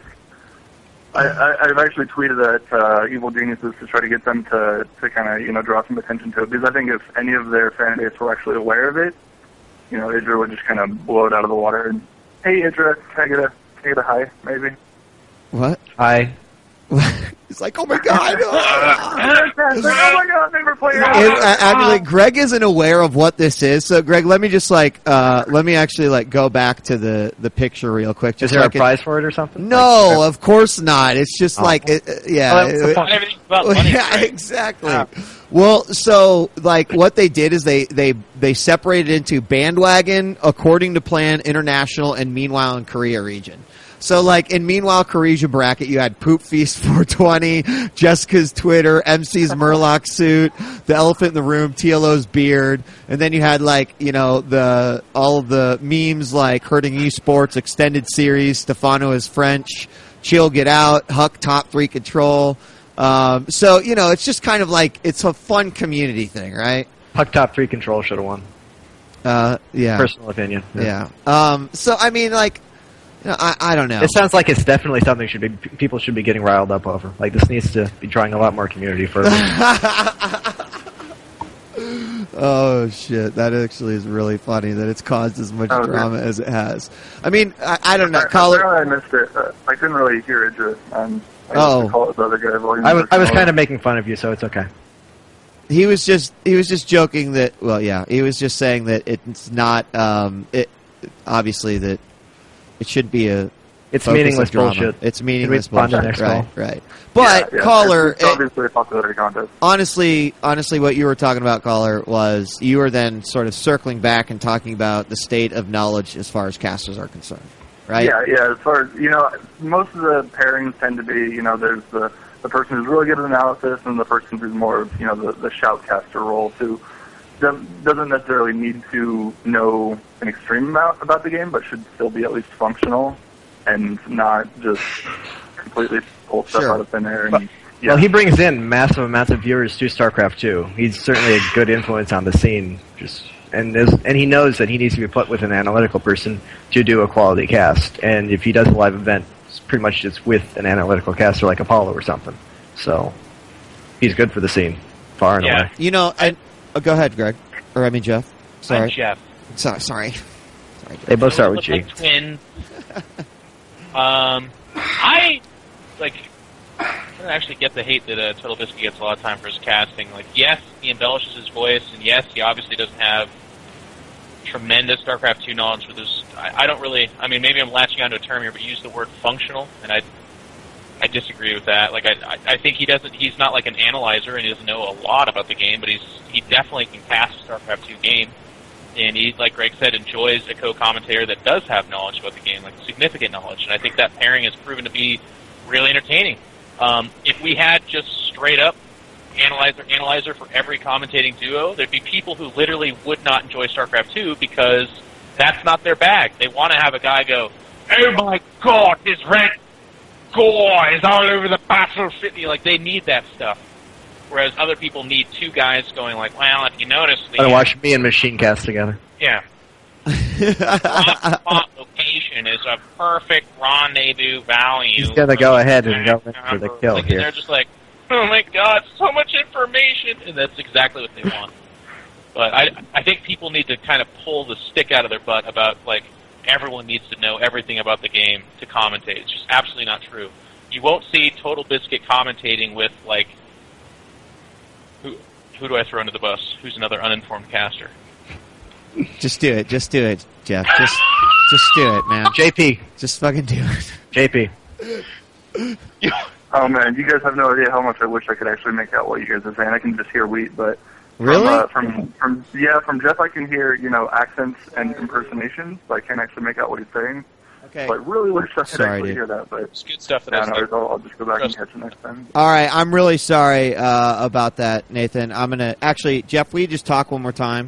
I, I, I've actually tweeted at uh, Evil Geniuses to try to get them to, to kind of, you know, draw some attention to it, because I think if any of their fan base were actually aware of it, you know, Idra would just kind of blow it out of the water and, hey Idra, can I get a, can I get a hi, maybe? What? I It's like, oh my god! oh my god, favorite player! It, uh, actually, Greg isn't aware of what this is. So, Greg, let me just like, uh, let me actually like go back to the, the picture real quick. is Just there so a I can- prize for it or something? No, of course not. It's just Oh. like, it, uh, yeah, Well, that's the it- point. Everything's about money, yeah, right? exactly. Yeah. Well, so like what they did is they they they separated into bandwagon, according to plan, international, and meanwhile in Korea region. So like in meanwhile Korea bracket, you had Poop Feast four twenty, Jessica's Twitter, M C's Murloc suit, the elephant in the room, T L O's beard, and then you had like you know the all of the memes like Hurting Esports extended series, Stefano is French, Chill Get Out, Huck Top Three Control. Um, so you know it's just kind of like it's a fun community thing, right? Puck top three control should have won. Uh, yeah, Personal opinion. yeah. Um, so I mean, like, you know, I I don't know. It sounds like it's definitely something should be people should be getting riled up over. Like this needs to be drawing a lot more community for. Oh shit! That actually is really funny that it's caused as much Oh, drama as it has. I mean, I, I don't know. I, Caller, apparently I missed it. Uh, I couldn't really hear Idra. Um, I Oh. used to call it the other guy. Volume I was I was control. kind of making fun of you, so it's okay. he was just he was just joking that. Well, yeah, he was just saying that it's not. Um, it obviously that it should be a. It's focus meaningless of drama. bullshit. It's meaningless Can we move on to bullshit. the next Right, call? right. But Yeah, yeah. caller, It's, it's obviously a popularity contest. honestly, honestly, what you were talking about, caller, was you were then sort of circling back and talking about the state of knowledge as far as casters are concerned, right? Yeah, yeah. As far as you know, most of the pairings tend to be, you know, there's the the person who's really good at analysis and the person who's more of, you know, the the shoutcaster role too. Doesn't necessarily need to know an extreme amount about the game, but should still be at least functional and not just completely pull stuff Sure. out of thin air. And, Well- yeah. Well, he brings in massive amounts of viewers to StarCraft two. He's certainly a good influence on the scene. Just and there's, and he knows that he needs to be put with an analytical person to do a quality cast. And if he does a live event, it's pretty much just with an analytical caster like Apollo or something. So he's good for the scene, far and Yeah. away. You know, and oh, go ahead, Greg, or I mean Jeff. I'm Sorry, Jeff. sorry, sorry. sorry Jeff. They both start with Look G. like twins. um, I like. I don't actually get the hate that uh, Total Biscuit gets a lot of time for his casting. Like, yes, he embellishes his voice, and yes, he obviously doesn't have tremendous StarCraft two knowledge. But there's, I, I don't really. I mean, maybe I'm latching onto a term here, but you use the word functional, and I, I disagree with that. Like, I, I, I think he doesn't. He's not like an analyzer, and he doesn't know a lot about the game, but he's he definitely can cast a StarCraft two game. And he, like Greg said, enjoys a co-commentator that does have knowledge about the game, like significant knowledge. And I think that pairing has proven to be really entertaining. Um, if we had just straight up analyzer analyzer for every commentating duo, there'd be people who literally would not enjoy StarCraft two because that's not their bag. They want to have a guy go, "Oh my God, his red gore is all over the battlefield." Like, they need that stuff. Whereas other people need two guys going like, "Well, if you notice, the I'm gonna watch me and Machine Cast together. yeah, spot location is a perfect rendezvous value." He's gonna go ahead and go in for the kill like, here. They're just like, oh my god, so much information, and that's exactly what they want. But I, I think people need to kind of pull the stick out of their butt about, like, everyone needs to know everything about the game to commentate. It's just absolutely not true. You won't see Total Biscuit commentating with, like, who who do I throw under the bus? Who's another uninformed caster? Just do it. Just do it, Jeff. Just just do it, man. J P. Just fucking do it. J P. Oh man, you guys have no idea how much I wish I could actually make out what you guys are saying. I can just hear wheat, but Really? From, uh, from from yeah, from Jeff I can hear, you know, accents and impersonations, but I can't actually make out what he's saying. Okay. So I really wish I could Sorry, actually dude. hear that, but It's good stuff that yeah, I no, said. I'll, I'll just go back and Trust catch it next time. All right, I'm really sorry uh, about that, Nathan. I'm gonna actually, Jeff. Will you just talk one more time?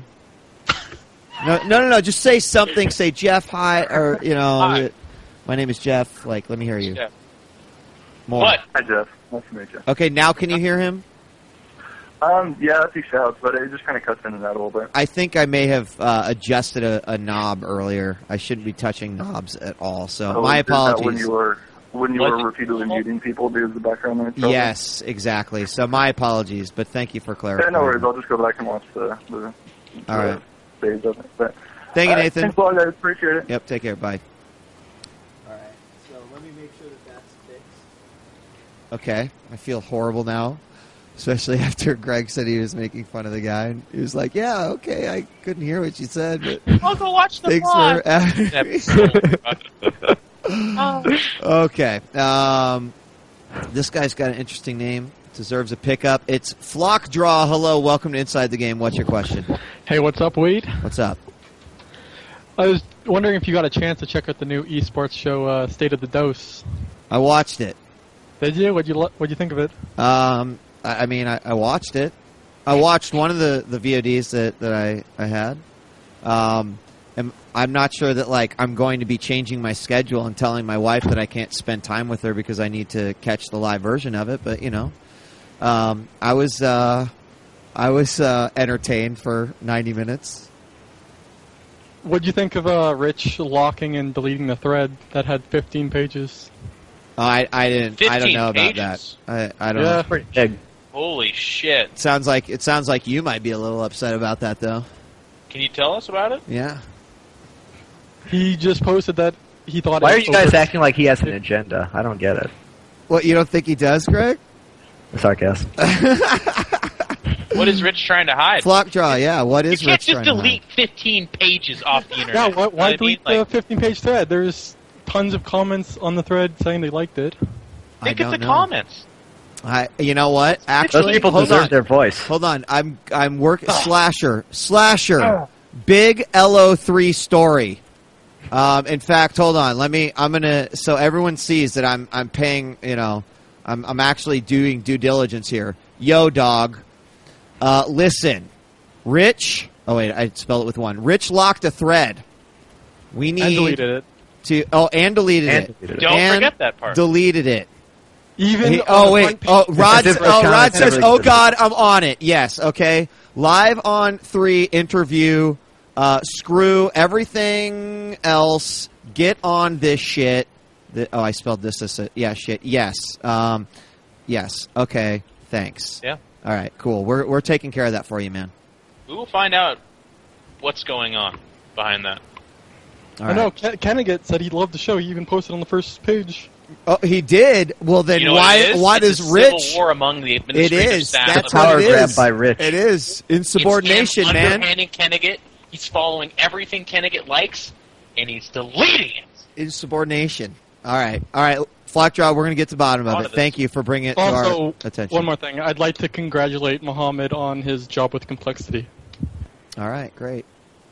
No, no, no, no. Just say something. Say Jeff, hi, or you know, Hi. my name is Jeff. Like, let me hear you Yeah. more. What? Hi Jeff, nice to meet you. Okay, now can you hear him? Um, yeah, if he shouts, but it just kind of cuts in and out a little bit. I think I may have uh, adjusted a, a knob earlier. I shouldn't be touching knobs at all. So Oh, my is that When apologies. you were when you What? were repeatedly muting people due to the background noise. trouble? Yes, exactly. So my apologies, but thank you for Yeah, clarifying. no worries. I'll just go back and watch the the, All right. the saves of it. But Thank you, all right, Nathan. Thanks a lot, guys. Appreciate it. Yep, take care. Bye. All right, so let me make sure that that's fixed. Okay, I feel horrible now, especially after Greg said he was making fun of the guy. And he was like, yeah, okay, I couldn't hear what you said, but I'll go watch the thanks vlog. for Okay, um, this guy's got an interesting name. Deserves a pickup. It's Flock Draw. Hello, welcome to Inside the Game. What's your question? Hey, what's up, Wade? What's up? I was wondering if you got a chance to check out the new esports show, uh, State of the Dose. I watched it. Did you? What'd you lo- What'd you think of it? Um, I, I mean, I, I watched it. I watched one of the, the V O Ds that, that I, I had. Um, and I'm not sure that, like, I'm going to be changing my schedule and telling my wife that I can't spend time with her because I need to catch the live version of it. But, you know, um, I was, uh, I was, uh, entertained for ninety minutes. What'd you think of uh, Rich locking and deleting the thread that had fifteen pages? Oh, I, I didn't, I don't fifteen know about pages? that. I, I don't Yeah. know. Pretty big. Holy shit. It sounds like, it sounds like you might be a little upset about that, though. Can you tell us about it? Yeah. He just posted that he thought. Why it are was you guys over- acting like he has an agenda? I don't get it. What, you don't think he does, Greg? Sarcasm. What is Rich trying to hide? Flock Draw, yeah. What You is can't Rich just trying to hide? delete fifteen pages off the internet. Yeah, why, You know why what I mean? delete Like, the fifteen-page thread? There's tons of comments on the thread saying they liked it. I Think of don't the know. comments. I, you know what? Those Actually, people hold deserve on. their voice. Hold on. I'm I'm working slasher slasher big L O three story. Um, in fact, hold on. Let me. I'm gonna. So everyone sees that I'm I'm paying. You know, I'm I'm actually doing due diligence here. Yo, dog. Uh, listen, Rich. Oh wait, I spelled it with one. Rich locked a thread. We need And deleted it. to. Oh, and deleted And it. deleted it. Don't and forget that part. Deleted it. Even He- on oh the wait! front page- Oh, Rod. Different Oh, Rod comments says, never "Oh existed. God, I'm on it." Yes. Okay. Live on three interview. Uh, screw everything else. Get on this shit. The, oh, I spelled this as a yeah shit. Yes. Um, yes. Okay. Thanks. Yeah. All right. Cool. We're we're taking care of that for you, man. We will find out what's going on behind that. All I know. right. Ken- Kennegat said he loved the show. He even posted on the first page. Oh, he did. Well, then You know why what it is? why It's does a Rich? civil war among the It administrative is. staff. That's of- what Power it grab is. by Rich. It is insubordination, it's him man. underhanding Kennegat. He's following everything Kennegat likes, and he's deleting it. Insubordination. All right. All right. Flockjaw, we're going to get to the bottom of On it. to this. Thank you for bringing it to Also, our attention. one more thing. I'd like to congratulate Mohammed on his job with Complexity. All right. Great.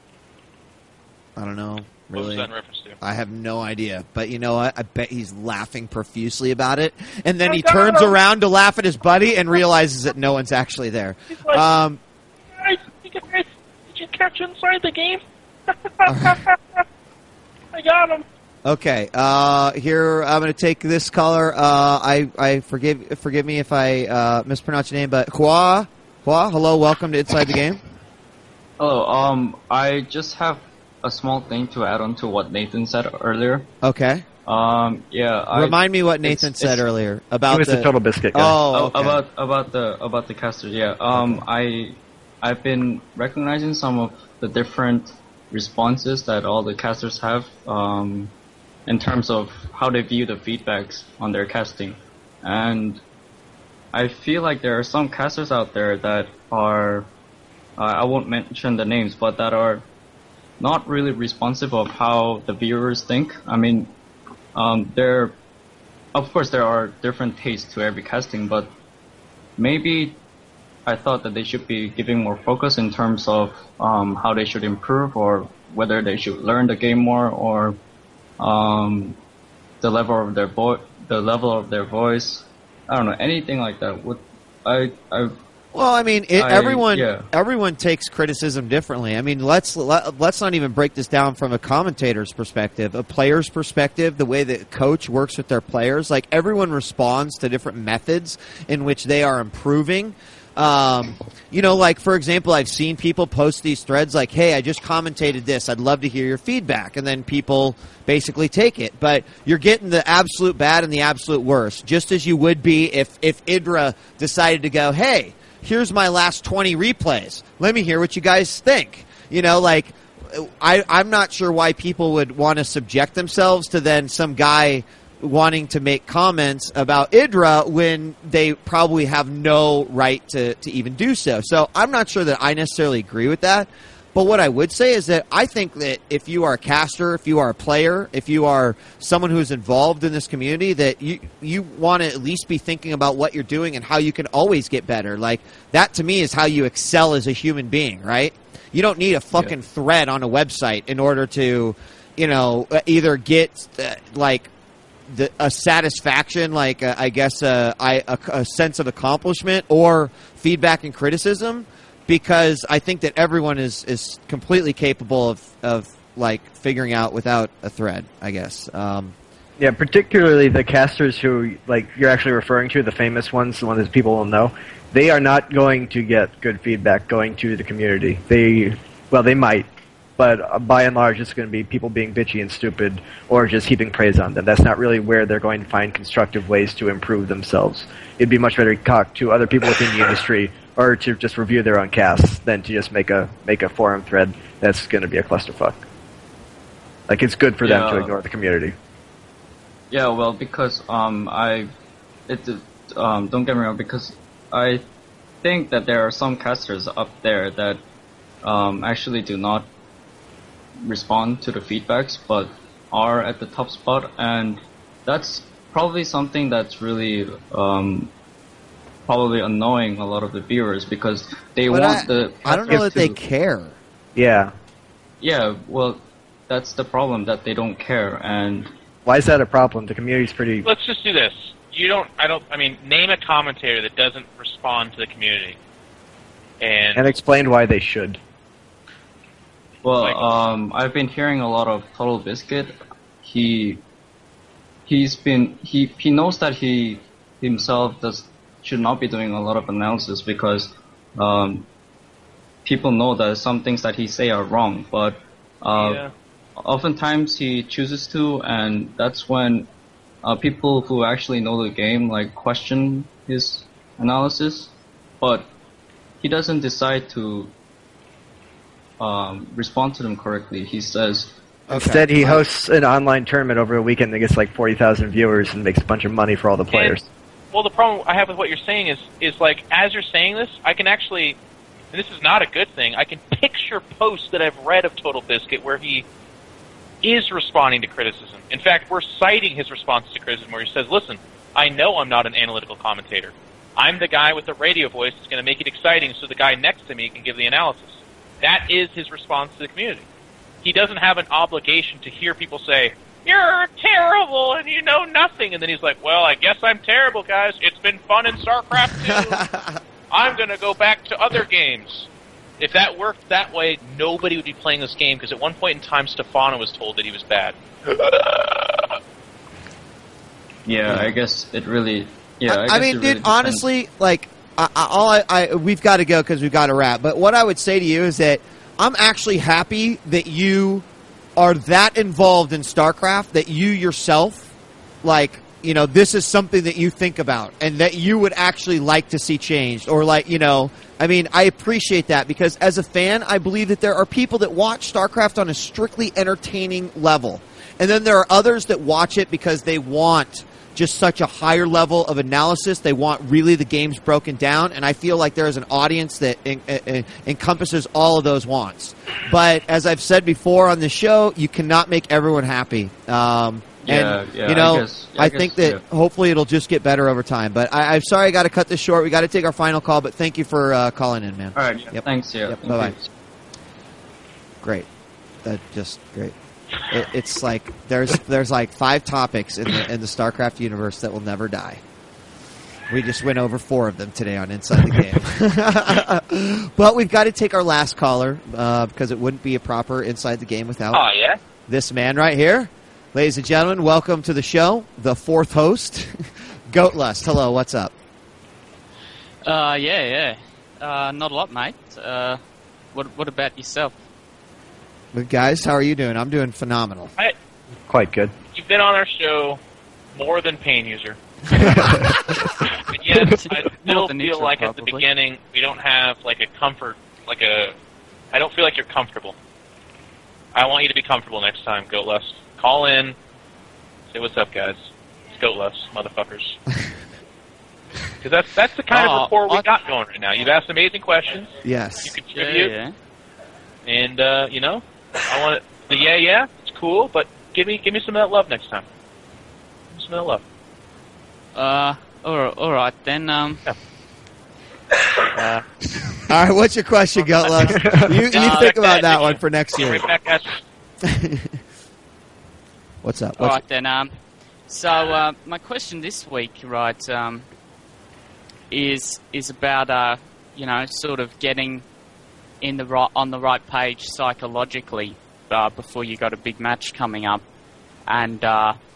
I don't know. What was Really. that in reference to? I have no idea. But you know what? I bet he's laughing profusely about it. And then he turns around to laugh at his buddy and realizes that no one's actually there. Um, Guys, you guys, did you catch inside the game? right. I got him. Okay. Uh, here, I'm going to take this caller. Uh, I, I forgive forgive me if I uh, mispronounce your name, but Hua, Hua, hello, welcome to Inside the Game. Hello. Um, I just have a small thing to add on to what Nathan said earlier. Okay. Um, yeah. I, Remind me what Nathan it's, said it's, earlier about He was the, the Total Biscuit guy. Oh, okay. about about the about the casters. Yeah. Um, Okay. I I've been recognizing some of the different responses that all the casters have. Um, in terms of how they view the feedbacks on their casting, and I feel like there are some casters out there that are, uh, I won't mention the names, but that are not really responsive of how the viewers think. I mean, um, there, of course, there are different tastes to every casting, but maybe I thought that they should be giving more focus in terms of um, how they should improve, or whether they should learn the game more, or um, the level of their vo- the level of their voice. I don't know, anything like that. Would I? I Well, I mean, it, I- everyone yeah. everyone takes criticism differently. I mean, let's let, let's not even break this down from a commentator's perspective, a player's perspective, the way that a coach works with their players. Like, everyone responds to different methods in which they are improving. Um, you know, like, for example, I've seen people post these threads like, hey, I just commentated this. I'd love to hear your feedback. And then people basically take it. But you're getting the absolute bad and the absolute worst, just as you would be if, if Idra decided to go, hey, here's my last twenty replays. Let me hear what you guys think. You know, like, I, I'm not sure why people would want to subject themselves to then some guy wanting to make comments about Idra when they probably have no right to, to even do so. So I'm not sure that I necessarily agree with that. But what I would say is that I think that if you are a caster, if you are a player, if you are someone who is involved in this community, that you you want to at least be thinking about what you're doing and how you can always get better. Like, that to me is how you excel as a human being, right? You don't need a fucking yeah. thread on a website in order to, you know, either get uh, like the, a satisfaction, like uh, I guess uh, I, a, a sense of accomplishment, or feedback and criticism. Because I think that everyone is, is completely capable of, of like figuring out without a thread, I guess. Um, yeah, particularly the casters who, like, you're actually referring to, the famous ones, the ones that people will know. They are not going to get good feedback going to the community. They, well, they might, but uh, by and large, it's going to be people being bitchy and stupid, or just heaping praise on them. That's not really where they're going to find constructive ways to improve themselves. It'd be much better to talk to other people within the industry, or to just review their own casts, than to just make a make a forum thread that's going to be a clusterfuck. Like, it's good for yeah. them to ignore the community. Yeah, well, because um, I, it, um, don't get me wrong, because I think that there are some casters up there that um, actually do not respond to the feedbacks, but are at the top spot, and that's probably something that's really um, probably annoying a lot of the viewers, because they but want I, the. I don't know that to, they care. Yeah. Yeah, well, that's the problem, that they don't care, and. Why is that a problem? The community's pretty. Let's just do this. You don't. I don't. I mean, name a commentator that doesn't respond to the community, and and explain why they should. Well, like, um, I've been hearing a lot of Total Biscuit. He, he's been he he knows that he himself does should not be doing a lot of analysis, because um, people know that some things that he say are wrong, but uh, yeah. oftentimes he chooses to, and that's when uh, people who actually know the game like question his analysis, but he doesn't decide to um, respond to them correctly. He says. Okay. Instead, he hosts an online tournament over a weekend that gets like forty thousand viewers and makes a bunch of money for all the players. And, well, the problem I have with what you're saying is, is like, as you're saying this, I can actually, and this is not a good thing, I can picture posts that I've read of Total Biscuit where he is responding to criticism. In fact, we're citing his response to criticism where he says, listen, I know I'm not an analytical commentator. I'm the guy with the radio voice that's going to make it exciting so the guy next to me can give the analysis. That is his response to the community. He doesn't have an obligation to hear people say, you're terrible and you know nothing. And then he's like, well, I guess I'm terrible, guys. It's been fun in StarCraft two. I'm going to go back to other games. If that worked that way, nobody would be playing this game, because at one point in time, Stefano was told that he was bad. Yeah, I guess it really... Yeah, I, I, guess I mean, it really dude, honestly, like, I, I, all I, I we've got to go because we've got to wrap. But what I would say to you is that I'm actually happy that you are that involved in StarCraft that you yourself, like, you know, this is something that you think about and that you would actually like to see changed, or like, you know, I mean, I appreciate that because as a fan, I believe that there are people that watch StarCraft on a strictly entertaining level. And then there are others that watch it because they want just such a higher level of analysis. They want really the games broken down. And I feel like there is an audience that en- en- encompasses all of those wants. But as I've said before on the show, you cannot make everyone happy. Um, Yeah, and, yeah, you know, I guess- yeah, I, I guess, think that yeah. hopefully it'll just get better over time. But I, I'm sorry I got to cut this short. We got to take our final call, but thank you for uh, calling in, man. All right. Yep. Thanks. Yeah. Yep, thank bye-bye. you. Great. That just great. It, it's like there's there's like five topics in the in the StarCraft universe that will never die. We just went over four of them today on Inside the Game. But we've got to take our last caller uh, because it wouldn't be a proper Inside the Game without Oh, yeah? this man right here. Ladies and gentlemen, welcome to the show, the fourth host, Goatlust. Hello, what's up? Uh, yeah, yeah. Uh, not a lot, mate. Uh, what, what about yourself? But guys, how are you doing? I'm doing phenomenal. I, Quite good. you've been on our show more than Pain User. And yet, I still More than feel neutral, like at the probably. beginning we don't have like a comfort, like a. I don't feel like you're comfortable. I want you to be comfortable next time, Goatlust. Call in, say what's up, guys. It's Goatlust, motherfuckers. Because that's that's the kind Oh, of rapport we I- got going right now. You've asked amazing questions. Yes. You Yeah, contribute, yeah. and uh, you know, I want it, the yeah, yeah. It's cool, but give me give me some of that love next time. Give me some of that love. Uh, alright, alright then, um... Yeah. Uh, All right, what's your question, Goatlust? You, you Uh, think about that okay. one for next year. Right back at you. What's up? What's alright then, um... So, uh, my question this week, right, um... is, is about, uh, you know, sort of getting in the right, on the right page psychologically, uh, before you got a big match coming up. And, uh...